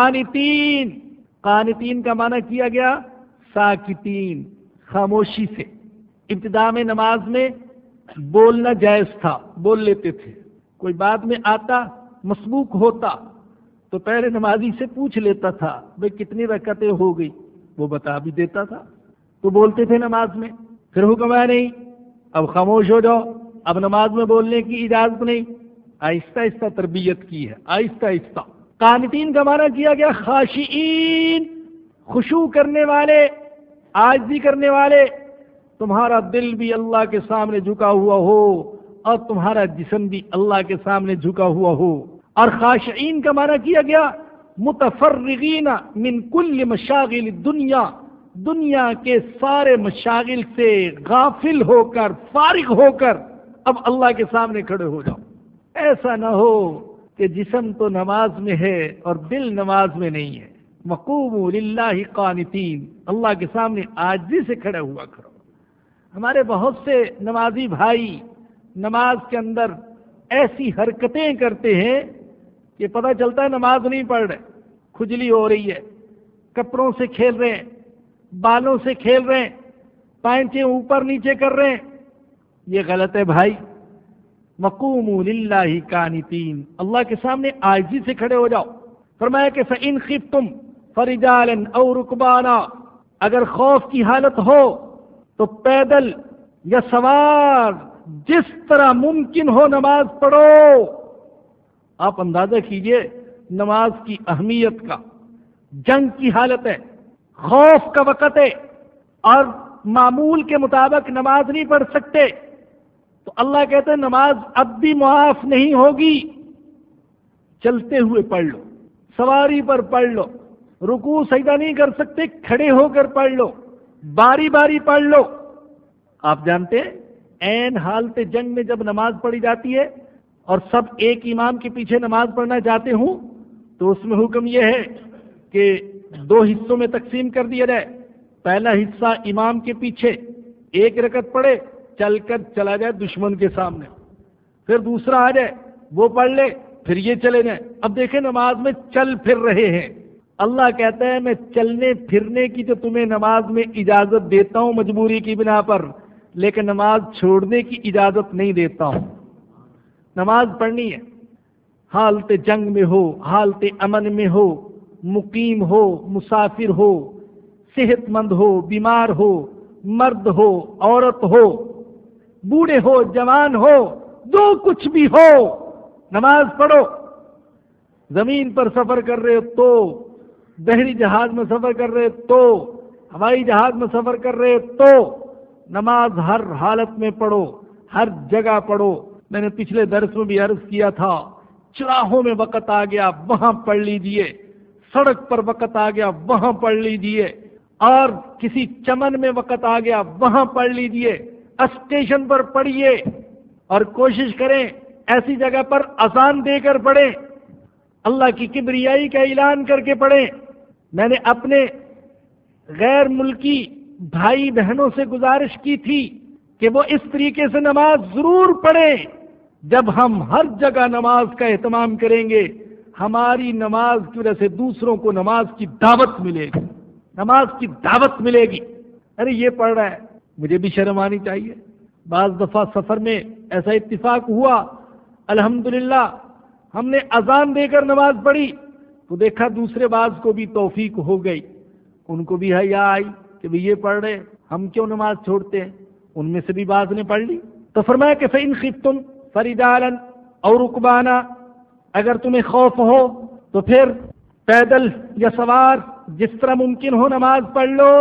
قانتین کا معنی کیا گیا ساکتین، خاموشی سے۔ ابتدا میں نماز میں بولنا جائز تھا، بول لیتے تھے، کوئی بعد میں آتا مسبوق ہوتا تو پہلے نمازی سے پوچھ لیتا تھا بھئی کتنی رکعتیں ہو گئی، وہ بتا بھی دیتا تھا تو بولتے تھے نماز میں، پھر حکم ہے نہیں اب خاموش ہو جاؤ، اب نماز میں بولنے کی اجازت نہیں، آہستہ آہستہ تربیت کی ہے، آہستہ آہستہ۔ قانتین کا معنی کیا گیا خاشعین، خشوع کرنے والے، عاجزی کرنے والے، تمہارا دل بھی اللہ کے سامنے جھکا ہوا ہو اور تمہارا جسم بھی اللہ کے سامنے جھکا ہوا ہو۔ اور خاشعین کا معنی کیا گیا متفرغین من کل مشاغل الدنیا، دنیا کے سارے مشاغل سے غافل ہو کر، فارغ ہو کر اب اللہ کے سامنے کھڑے ہو جاؤ۔ ایسا نہ ہو کہ جسم تو نماز میں ہے اور دل نماز میں نہیں ہے۔ وقوموا للہ قانتین، اللہ کے سامنے عاجزی سے کھڑے ہوا کرو۔ ہمارے بہت سے نمازی بھائی نماز کے اندر ایسی حرکتیں کرتے ہیں کہ پتہ چلتا ہے نماز نہیں پڑھ رہے، کھجلی ہو رہی ہے، کپڑوں سے کھیل رہے ہیں، بالوں سے کھیل رہے ہیں، پائنچیں اوپر نیچے کر رہے ہیں. یہ غلط ہے بھائی. وقوموا للہ قانتین، اللہ کے سامنے عاجزی سے کھڑے ہو جاؤ. فرمایا کہ فإن خفتم فرجالا او رکبانا، اگر خوف کی حالت ہو تو پیدل یا سوار جس طرح ممکن ہو نماز پڑھو. آپ اندازہ کیجئے نماز کی اہمیت کا. جنگ کی حالت ہے، خوف کا وقت ہے، اور معمول کے مطابق نماز نہیں پڑھ سکتے، تو اللہ کہتے ہیں نماز اب بھی معاف نہیں ہوگی. چلتے ہوئے پڑھ لو، سواری پر پڑھ لو، رکوع سجدہ نہیں کر سکتے کھڑے ہو کر پڑھ لو، باری باری پڑھ لو. آپ جانتے ہیں عین حالت جنگ میں جب نماز پڑھی جاتی ہے اور سب ایک امام کے پیچھے نماز پڑھنا چاہتے ہوں تو اس میں حکم یہ ہے کہ 2 حصوں میں تقسیم کر دیا جائے. پہلا حصہ امام کے پیچھے 1 رکعت پڑھے، چل کر چلا جائے دشمن کے سامنے. پھر دوسرا آ جائے، وہ پڑھ لے، پھر یہ چلے جائیں. اب دیکھیں نماز میں چل پھر رہے ہیں. اللہ کہتا ہے میں چلنے پھرنے کی تو تمہیں نماز میں اجازت دیتا ہوں مجبوری کی بنا پر، لیکن نماز چھوڑنے کی اجازت نہیں دیتا ہوں. نماز پڑھنی ہے، حالت جنگ میں ہو، حالت امن میں ہو، مقیم ہو، مسافر ہو، صحت مند ہو، بیمار ہو، مرد ہو، عورت ہو، بوڑھے ہو، جوان ہو، جو کچھ بھی ہو نماز پڑھو. زمین پر سفر کر رہے ہو تو، بحری جہاز میں سفر کر رہے تو، ہوائی جہاز میں سفر کر رہے تو، نماز ہر حالت میں پڑھو، ہر جگہ پڑھو. میں نے پچھلے درس میں بھی عرض کیا تھا، چراہوں میں وقت آ گیا وہاں پڑھ لیجئے، سڑک پر وقت آ گیا وہاں پڑھ لیجئے، اور کسی چمن میں وقت آ گیا وہاں پڑھ لیجئے، اسٹیشن پر پڑھیے، اور کوشش کریں ایسی جگہ پر اذان دے کر پڑھیں، اللہ کی کبریائی کا اعلان کر کے پڑھیں. میں نے اپنے غیر ملکی بھائی بہنوں سے گزارش کی تھی کہ وہ اس طریقے سے نماز ضرور پڑھیں. جب ہم ہر جگہ نماز کا اہتمام کریں گے، ہماری نماز کی وجہ سے دوسروں کو نماز کی دعوت ملے گی، نماز کی دعوت ملے گی. ارے یہ پڑھ رہا ہے، مجھے بھی شرم آنی چاہیے. بعض دفعہ سفر میں ایسا اتفاق ہوا، الحمدللہ ہم نے اذان دے کر نماز پڑھی تو دیکھا دوسرے باز کو بھی توفیق ہو گئی، ان کو بھی حیا آئی کہ بھی یہ پڑھ رہے، ہم کیوں نماز چھوڑتے ہیں. ان میں سے بھی باز نے پڑھ لی. تو فرمایا کہ فإن خفتم فرجالا او رکبانا، اگر تمہیں خوف ہو تو پھر پیدل یا سوار جس طرح ممکن ہو نماز پڑھ لو.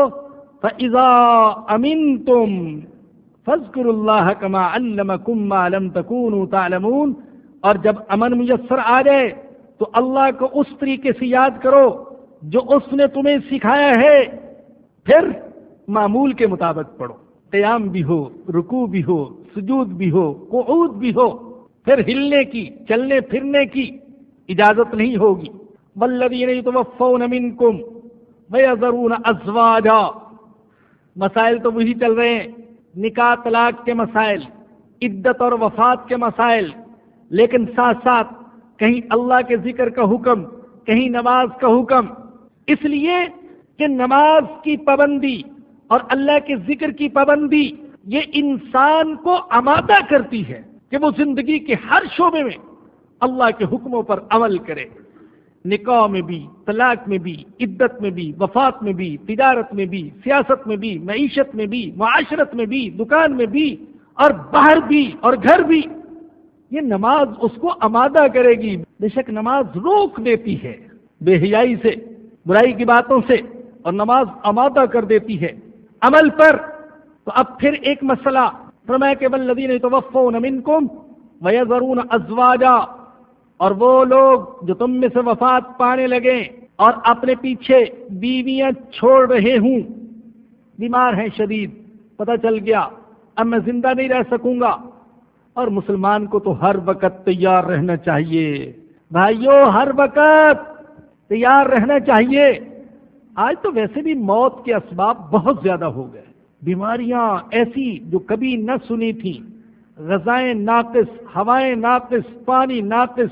فإذا أمنتم فاذكروا الله كما علمكم ما لم تكونوا تعلمون، اور جب امن میسر آ جائے تو اللہ کو اس طریقے سے یاد کرو جو اس نے تمہیں سکھایا ہے. پھر معمول کے مطابق پڑھو، قیام بھی ہو، رکوع بھی ہو، سجود بھی ہو، قعود بھی ہو. پھر ہلنے کی، چلنے پھرنے کی اجازت نہیں ہوگی. والذین یتوفون منکم ویذرون ازواجا، مسائل تو وہی چل رہے ہیں، نکاح طلاق کے مسائل، عدت اور وفات کے مسائل، لیکن ساتھ ساتھ کہیں اللہ کے ذکر کا حکم، کہیں نماز کا حکم. اس لیے کہ نماز کی پابندی اور اللہ کے ذکر کی پابندی یہ انسان کو آمادہ کرتی ہے کہ وہ زندگی کے ہر شعبے میں اللہ کے حکموں پر عمل کرے. نکاح میں بھی، طلاق میں بھی، عدت میں بھی، وفات میں بھی، تجارت میں بھی، سیاست میں بھی، معیشت میں بھی، معاشرت میں بھی، دکان میں بھی، اور باہر بھی اور گھر بھی. یہ نماز اس کو آمادہ کرے گی. بے شک نماز روک دیتی ہے بے حیائی سے، برائی کی باتوں سے، اور نماز آمادہ کر دیتی ہے عمل پر. تو اب پھر ایک مسئلہ فرمایا کہ والذین یتوفون منکم ویذرون ازواجا، اور وہ لوگ جو تم میں سے وفات پانے لگے اور اپنے پیچھے بیویاں چھوڑ رہے ہوں، بیمار ہیں شدید، پتہ چل گیا اب میں زندہ نہیں رہ سکوں گا. اور مسلمان کو تو ہر وقت تیار رہنا چاہیے بھائیو، ہر وقت تیار رہنا چاہیے. آج تو ویسے بھی موت کے اسباب بہت زیادہ ہو گئے، بیماریاں ایسی جو کبھی نہ سنی تھی، غذائیں ناقص، ہوائیں ناقص، پانی ناقص،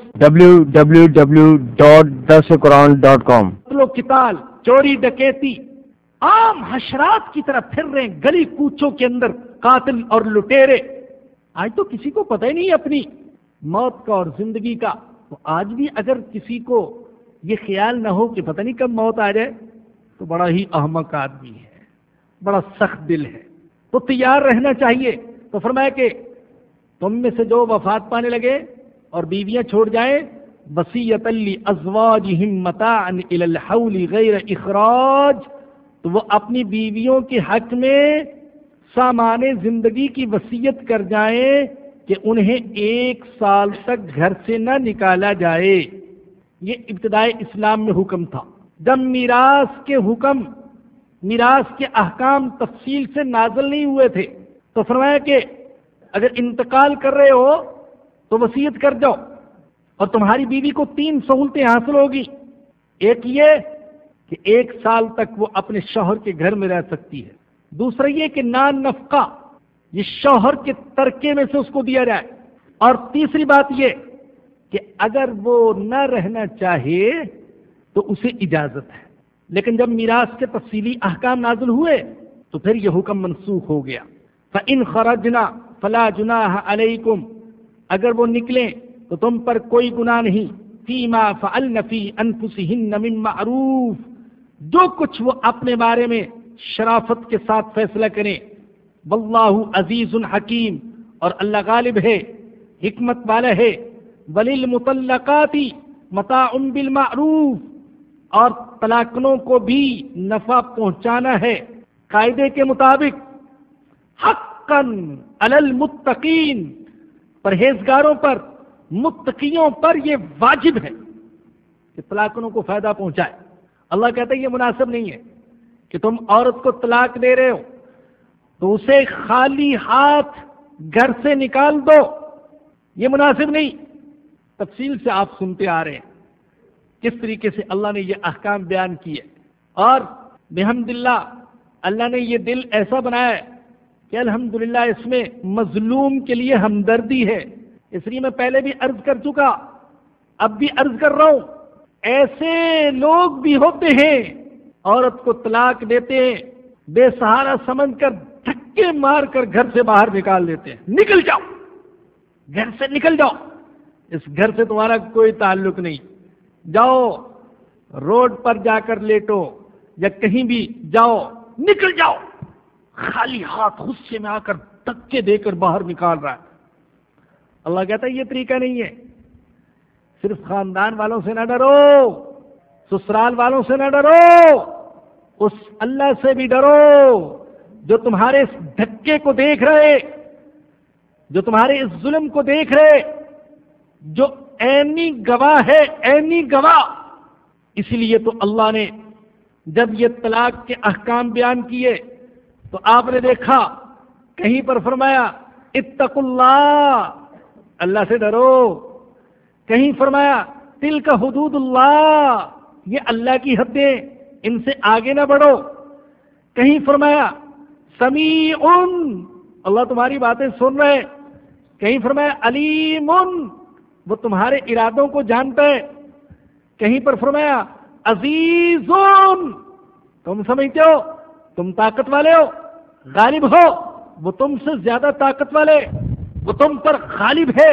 www.darsequran.com قتل و قتال، چوری ڈکیتی، عام حشرات کی طرح پھر رہے ہیں گلی کوچوں کے اندر قاتل اور لٹیرے۔ آج تو کسی کو پتہ ہی نہیں اپنی موت کا اور زندگی کا۔ تو آج بھی اگر کسی کو یہ خیال نہ ہو کہ پتہ نہیں کب موت آ جائے تو بڑا ہی احمق آدمی ہے، بڑا سخت دل ہے۔ تو تیار رہنا چاہیے۔ تو فرمایا کہ تم میں سے جو وفات پانے لگے اور بیویاں چھوڑ جائیں، وصیۃ لازواجہم متاعا الی الحول غیر اخراج، تو وہ اپنی بیویوں کے حق میں سامان زندگی کی وصیت کر جائیں کہ انہیں 1 سال تک گھر سے نہ نکالا جائے۔ یہ ابتدائے اسلام میں حکم تھا۔ جب میراث کے حکم، میراث کے احکام تفصیل سے نازل نہیں ہوئے تھے تو فرمایا کہ اگر انتقال کر رہے ہو تو وصیت کر جاؤ، اور تمہاری بیوی کو 3 سہولتیں حاصل ہوگی۔ ایک یہ کہ 1 سال تک وہ اپنے شوہر کے گھر میں رہ سکتی ہے، دوسرا یہ کہ نان نفقہ یہ شوہر کے ترکے میں سے اس کو دیا جائے، اور تیسری بات یہ کہ اگر وہ نہ رہنا چاہے تو اسے اجازت ہے۔ لیکن جب میراث کے تفصیلی احکام نازل ہوئے تو پھر یہ حکم منسوخ ہو گیا۔ فَإِنْ خَرَجْنَا فَلَا جُنَاحَ عَلَيْكُمْ، اگر وہ نکلیں تو تم پر کوئی گناہ نہیں، فِيمَا فَعَلْنَ فِي أَنفُسِهِنَّ مِن مَّعْرُوف، جو کچھ وہ اپنے بارے میں شرافت کے ساتھ فیصلہ کریں۔ واللہ عزیز حکیم، اور اللہ غالب ہے، حکمت والا ہے۔ وَلِلْمُطَلَّقَاتِ مَتَاعٌ بِالْمَعْرُوف، اور طلاقنوں کو بھی نفع پہنچانا ہے قاعدے کے مطابق۔ حقاً علی المتقین، پرہیزگاروں پر، متقیوں پر یہ واجب ہے کہ طلاقنوں کو فائدہ پہنچائے۔ اللہ کہتا ہے یہ مناسب نہیں ہے کہ تم عورت کو طلاق دے رہے ہو تو اسے خالی ہاتھ گھر سے نکال دو، یہ مناسب نہیں۔ تفصیل سے آپ سنتے آ رہے ہیں کس طریقے سے اللہ نے یہ احکام بیان کیے، اور بحمداللہ اللہ نے یہ دل ایسا بنایا ہے کہ الحمدللہ اس میں مظلوم کے لیے ہمدردی ہے۔ اس لیے میں پہلے بھی عرض کر چکا، اب بھی عرض کر رہا ہوں، ایسے لوگ بھی ہوتے ہیں عورت کو طلاق دیتے ہیں، بے سہارا سمجھ کر دھکے مار کر گھر سے باہر نکال دیتے ہیں، نکل جاؤ گھر سے، نکل جاؤ، اس گھر سے تمہارا کوئی تعلق نہیں، جاؤ روڈ پر جا کر لیٹو یا کہیں بھی جاؤ، نکل جاؤ۔ خالی ہاتھ غصے میں آ کر دھکے دے کر باہر نکال رہا ہے۔ اللہ کہتا ہے یہ طریقہ نہیں ہے۔ صرف خاندان والوں سے نہ ڈرو، سسرال والوں سے نہ ڈرو، اس اللہ سے بھی ڈرو جو تمہارے اس دھکے کو دیکھ رہے، جو تمہارے اس ظلم کو دیکھ رہے، جو عینی گواہ ہے، عینی گواہ۔ اسی لیے تو اللہ نے جب یہ طلاق کے احکام بیان کیے تو آپ نے دیکھا کہیں پر فرمایا اتقوا اللہ، اللہ سے ڈرو، کہیں فرمایا تلک حدود اللہ، یہ اللہ کی حدیں، ان سے آگے نہ بڑھو، کہیں فرمایا سمیع، اللہ تمہاری باتیں سن رہے، کہیں فرمایا علیم، وہ تمہارے ارادوں کو جانتا ہے، کہیں پر فرمایا عزیز، تم سمجھتے ہو تم طاقت والے ہو، غالب ہو، وہ تم سے زیادہ طاقت والے، وہ تم پر غالب ہے،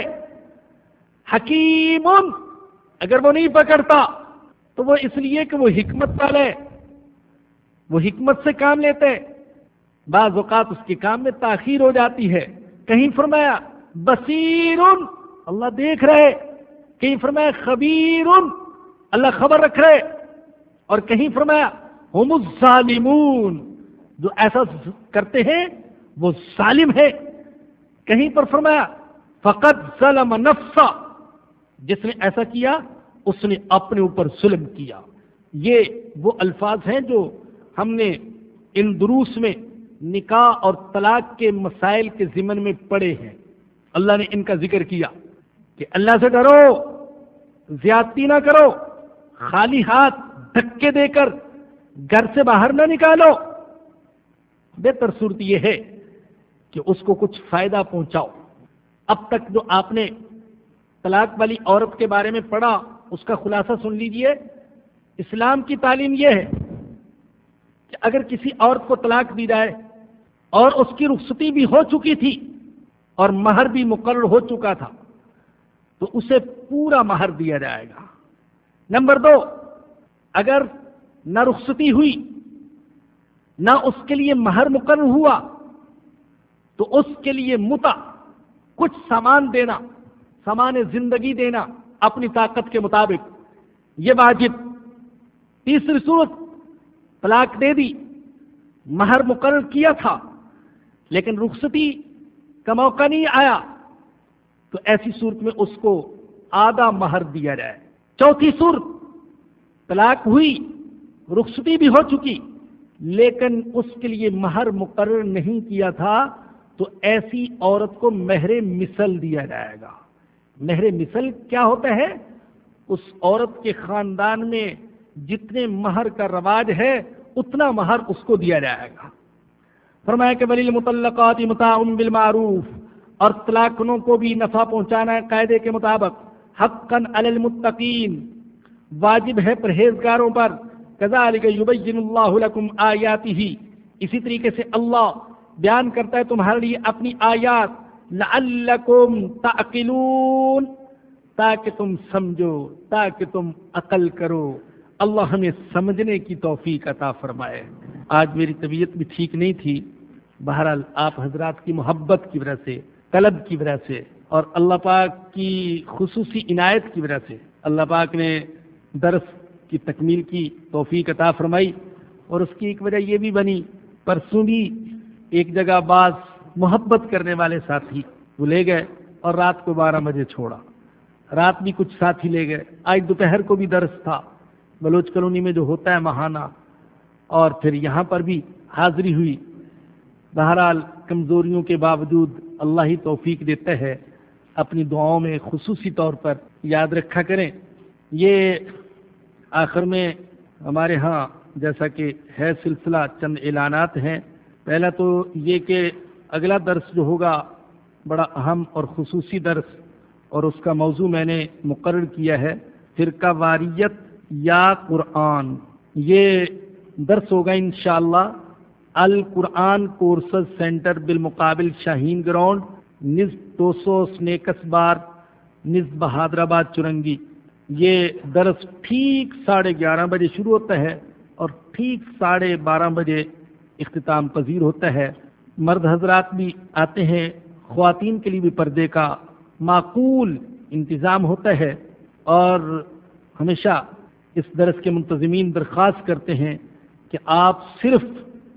حکیم، اگر وہ نہیں پکڑتا تو وہ اس لیے کہ وہ حکمت والے، وہ حکمت سے کام لیتے، بعض اوقات اس کے کام میں تاخیر ہو جاتی ہے۔ کہیں فرمایا بصیر، اللہ دیکھ رہے، کہیں فرمایا خبیر، اللہ خبر رکھ رہے، اور کہیں فرمایا ہم الظالمون، جو ایسا کرتے ہیں وہ ظالم ہے، کہیں پر فرمایا فقط ظلم نفسا، جس نے ایسا کیا اس نے اپنے اوپر ظلم کیا۔ یہ وہ الفاظ ہیں جو ہم نے ان دروس میں نکاح اور طلاق کے مسائل کے ضمن میں پڑھے ہیں۔ اللہ نے ان کا ذکر کیا کہ اللہ سے ڈرو، زیادتی نہ کرو، خالی ہاتھ دھکے دے کر گھر سے باہر نہ نکالو، بہتر صورت یہ ہے کہ اس کو کچھ فائدہ پہنچاؤ، اب تک جو آپ نے طلاق والی عورت کے بارے میں پڑھا اس کا خلاصہ سن لیجئے۔ اسلام کی تعلیم یہ ہے کہ اگر کسی عورت کو طلاق دی جائے اور اس کی رخصتی بھی ہو چکی تھی اور مہر بھی مقرر ہو چکا تھا تو اسے پورا مہر دیا جائے گا۔ نمبر 2، اگر نہ رخصتی ہوئی نہ اس کے لیے مہر مقرر ہوا تو اس کے لیے متع، کچھ سامان دینا، سامان زندگی دینا اپنی طاقت کے مطابق، یہ واجب۔ تیسری صورت، طلاق دے دی، مہر مقرر کیا تھا لیکن رخصتی کا موقع نہیں آیا تو ایسی صورت میں اس کو آدھا مہر دیا جائے۔ چوتھی صورت، طلاق ہوئی، رخصتی بھی ہو چکی لیکن اس کے لیے مہر مقرر نہیں کیا تھا تو ایسی عورت کو مہر مثل دیا جائے گا۔ مہر مثل کیا ہوتا ہے؟ اس عورت کے خاندان میں جتنے مہر کا رواج ہے اتنا مہر اس کو دیا جائے گا۔ فرمایا کہ وَلِلْمُطَلَّقَاتِ مَتَاعٌ بِالْمَعْرُوفِ، اور طلاق کنوں کو بھی نفع پہنچانا ہے قاعدے کے مطابق۔ حقاً علی المتقین، واجب ہے پرہیزگاروں پر۔ کذالک یبین اللہ لکم آیاتہ، اسی طریقے سے اللہ بیان کرتا ہے تمہارے لیے اپنی آیات، لعلکم تعقلون، تاکہ تم سمجھو، تاکہ تم عقل کرو۔ اللہ ہمیں سمجھنے کی توفیق عطا فرمائے۔ آج میری طبیعت بھی ٹھیک نہیں تھی، بہرحال آپ حضرات کی محبت کی وجہ سے، طلب کی وجہ سے اور اللہ پاک کی خصوصی عنایت کی وجہ سے اللہ پاک نے درس کی تکمیل کی توفیق عطا فرمائی۔ اور اس کی ایک وجہ یہ بھی بنی، پرسوں بھی ایک جگہ بعض محبت کرنے والے ساتھی وہ لے گئے اور رات کو 12 بجے چھوڑا، رات بھی کچھ ساتھی لے گئے، آج دوپہر کو بھی درس تھا بلوچ کالونی میں جو ہوتا ہے ماہانہ، اور پھر یہاں پر بھی حاضری ہوئی۔ بہرحال کمزوریوں کے باوجود اللہ ہی توفیق دیتا ہے، اپنی دعاؤں میں خصوصی طور پر یاد رکھا کریں۔ یہ آخر میں ہمارے ہاں جیسا کہ ہے سلسلہ چند اعلانات ہیں۔ پہلا تو یہ کہ اگلا درس جو ہوگا بڑا اہم اور خصوصی درس، اور اس کا موضوع میں نے مقرر کیا ہے فرقہ واریت یا قرآن۔ یہ درس ہوگا انشاءاللہ القرآن کورسز سینٹر بالمقابل شاہین گراؤنڈ، نصف 200 سنیکس بار، نصف بہادر آباد چرنگی۔ یہ درس ٹھیک 11:30 بجے شروع ہوتا ہے اور ٹھیک 12:30 بجے اختتام پذیر ہوتا ہے۔ مرد حضرات بھی آتے ہیں، خواتین کے لیے بھی پردے کا معقول انتظام ہوتا ہے، اور ہمیشہ اس درس کے منتظمین درخواست کرتے ہیں کہ آپ صرف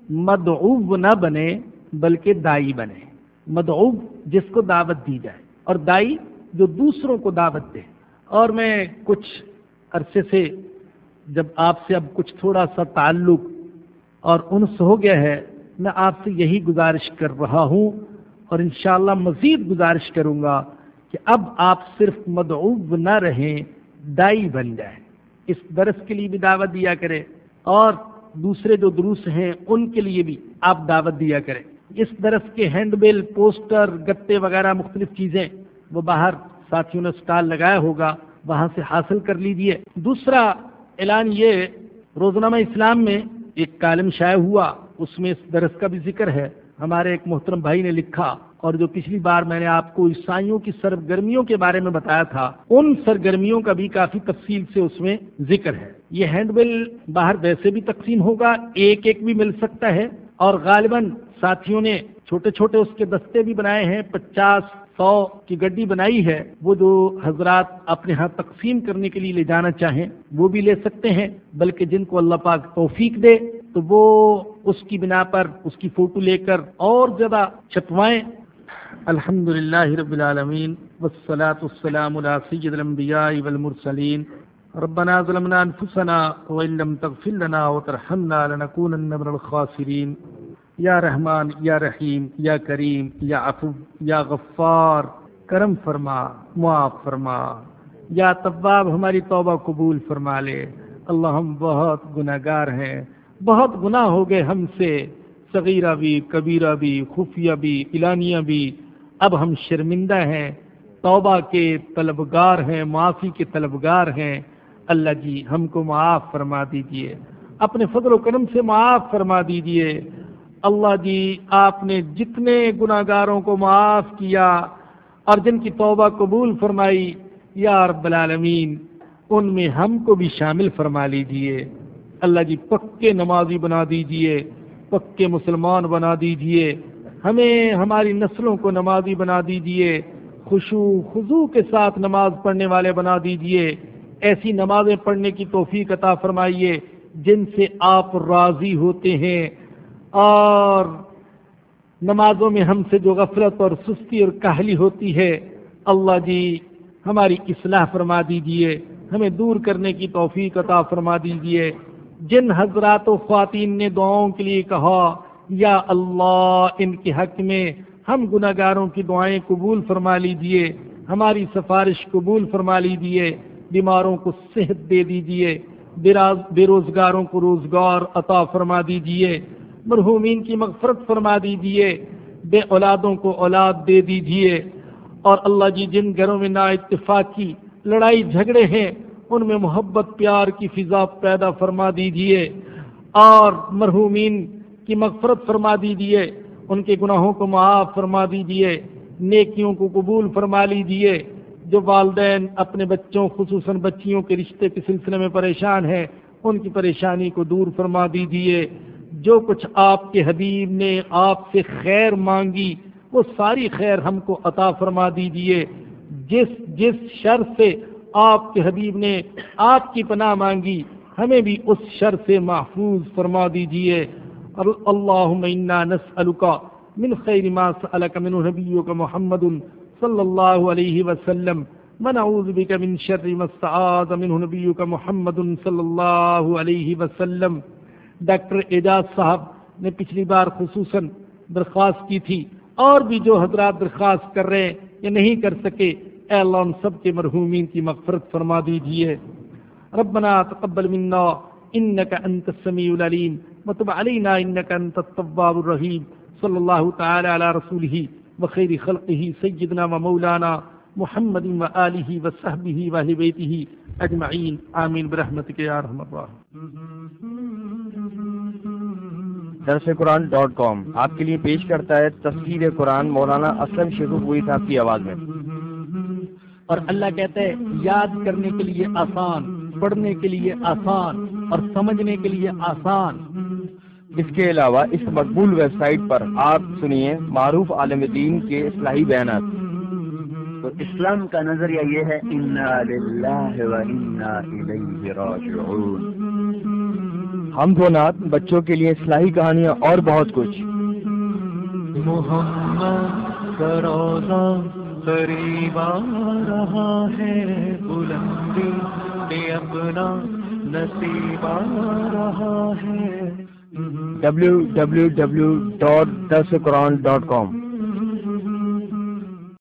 مدعو نہ بنے بلکہ دائی بنے۔ مدعو جس کو دعوت دی جائے اور دائی جو دوسروں کو دعوت دے۔ اور میں کچھ عرصے سے جب آپ سے اب کچھ تھوڑا سا تعلق اور انس ہو گیا ہے، میں آپ سے یہی گزارش کر رہا ہوں اور انشاءاللہ مزید گزارش کروں گا کہ اب آپ صرف مدعو نہ رہیں، دائی بن جائیں۔ اس درس کے لیے بھی دعوت دیا کریں اور دوسرے جو دروس ہیں ان کے لیے بھی آپ دعوت دیا کریں۔ اس درس کے ہینڈ بل، پوسٹر، گتے وغیرہ مختلف چیزیں وہ باہر ساتھیوں نے اسٹال لگایا ہوگا، وہاں سے حاصل کر لیجئے۔ دوسرا اعلان یہ، روزنامہ اسلام میں ایک کالم شائع ہوا، اس میں اس درس کا بھی ذکر ہے۔ ہمارے ایک محترم بھائی نے لکھا، اور جو پچھلی بار میں نے آپ کو عیسائیوں کی سرگرمیوں کے بارے میں بتایا تھا، ان سرگرمیوں کا بھی کافی تفصیل سے اس میں ذکر ہے۔ یہ ہینڈ بل باہر ویسے بھی تقسیم ہوگا، ایک ایک بھی مل سکتا ہے، اور غالباً ساتھیوں نے چھوٹے چھوٹے اس کے دستے بھی بنائے ہیں، 50-100 کی گڈی بنائی ہے۔ وہ جو حضرات اپنے ہاں تقسیم کرنے کے لیے لے جانا چاہیں وہ بھی لے سکتے ہیں، بلکہ جن کو اللہ پاک توفیق دے تو وہ اس کی بنا پر اس کی فوٹو لے کر اور زیادہ چھپوائیں۔ الحمدللہ رب العالمین والصلاة والسلام علی سید الانبیاء والمرسلین۔ ربنا ظلمنا انفسنا وان لم تغفر لنا وترحمنا لنکونن من الخاسرین۔ یا رحمان یا رحیم یا کریم یا عفو یا غفار، کرم فرما، معاف فرما۔ یا تواب، ہماری توبہ قبول فرما لے۔ اللہ ہم بہت گناہگار ہیں، بہت گناہ ہو گئے ہم سے، صغیرہ بھی، کبیرہ بھی، خفیہ بھی، اعلانیہ بھی۔ اب ہم شرمندہ ہیں، توبہ کے طلبگار ہیں، معافی کے طلبگار ہیں۔ اللہ جی ہم کو معاف فرما دیجئے، اپنے فضل و کرم سے معاف فرما دیجئے۔ اللہ جی آپ نے جتنے گناہگاروں کو معاف کیا اور جن کی توبہ قبول فرمائی یا رب العالمین، ان میں ہم کو بھی شامل فرما لیجئے۔ اللہ جی پکے نمازی بنا دیجئے، پکے مسلمان بنا دیجئے، ہمیں ہماری نسلوں کو نمازی بنا دیجئے، خشوع خضوع کے ساتھ نماز پڑھنے والے بنا دیجئے، ایسی نمازیں پڑھنے کی توفیق عطا فرمائیے جن سے آپ راضی ہوتے ہیں، اور نمازوں میں ہم سے جو غفلت اور سستی اور کاہلی ہوتی ہے اللہ جی ہماری اصلاح فرما دیجئے، ہمیں دور کرنے کی توفیق عطا فرما دیجئے۔ جن حضرات و خواتین نے دعاؤں کے لیے کہا یا اللہ ان کے حق میں ہم گناہگاروں کی دعائیں قبول فرما لیجئے، ہماری سفارش قبول فرما لیجئے، بیماروں کو صحت دے دیجئے، بے روزگاروں کو روزگار عطا فرما دیجئے، مرحومین کی مغفرت فرما دیجئے، بے اولادوں کو اولاد دے دیجئے، اور اللہ جی جن گھروں میں نا اتفاقی لڑائی جھگڑے ہیں ان میں محبت پیار کی فضا پیدا فرما دیجئے، اور مرحومین کی مغفرت فرما دیجئے، ان کے گناہوں کو معاف فرما دیجئے، نیکیوں کو قبول فرما لیجئے۔ جو والدین اپنے بچوں خصوصاً بچیوں کے رشتے کے سلسلے میں پریشان ہیں ان کی پریشانی کو دور فرما دیجئے۔ جو کچھ آپ کے حبیب نے آپ سے خیر مانگی وہ ساری خیر ہم کو عطا فرما دیجئے۔ جس شر سے آپ کے حبیب نے آپ کی پناہ مانگی ہمیں بھی اس شر سے محفوظ فرما دیجئے۔ اللہم انا نسألک من خیر ما سألک منہ نبیک محمد صلی اللہ علیہ وسلم ونعوذ بک من شر ما استعاذ منہ نبیک محمد صلی اللہ علیہ وسلم۔ ڈاکٹر اعجاز صاحب نے پچھلی بار خصوصاً درخواست کی تھی، اور بھی جو حضرات درخواست کر رہے ہیں یا نہیں کر سکے، اے اللہ ان سب کے مرحومین کی مغفرت فرما دیجئے۔ ربنا تقبل منا انک انت السمیع العلیم وتب علینا انک انت التواب الرحیم۔ صلی اللہ تعالی علی رسولہ وخیر خلقہ سیدنا و مولانا محمد و آلہ و صحبہ و اہل بیتہ اجمعین، آمین برحمتک یا ارحم الراحمین۔ درسقرآن.com آپ کے لیے پیش کرتا ہے تفسیر قرآن مولانا اسلم شیخ پوری صاحب کی آواز میں۔ اور اللہ کہتا ہے یاد کرنے کے لیے آسان، پڑھنے کے لیے آسان اور سمجھنے کے لیے آسان۔ اس کے علاوہ اس مقبول ویب سائٹ پر آپ سنیے معروف عالم دین کے اصلاحی بیانات۔ تو اسلام کا نظریہ یہ ہے انا للہ و انا الیہ راجعون۔ حمد و نعت، بچوں کے لیے اصلاحی کہانیاں اور بہت کچھ۔ محمد کا روضہ قریب آ رہا ہے، بلندی میں اپنا نصیب آ رہا ہے۔ www.darsuquran.com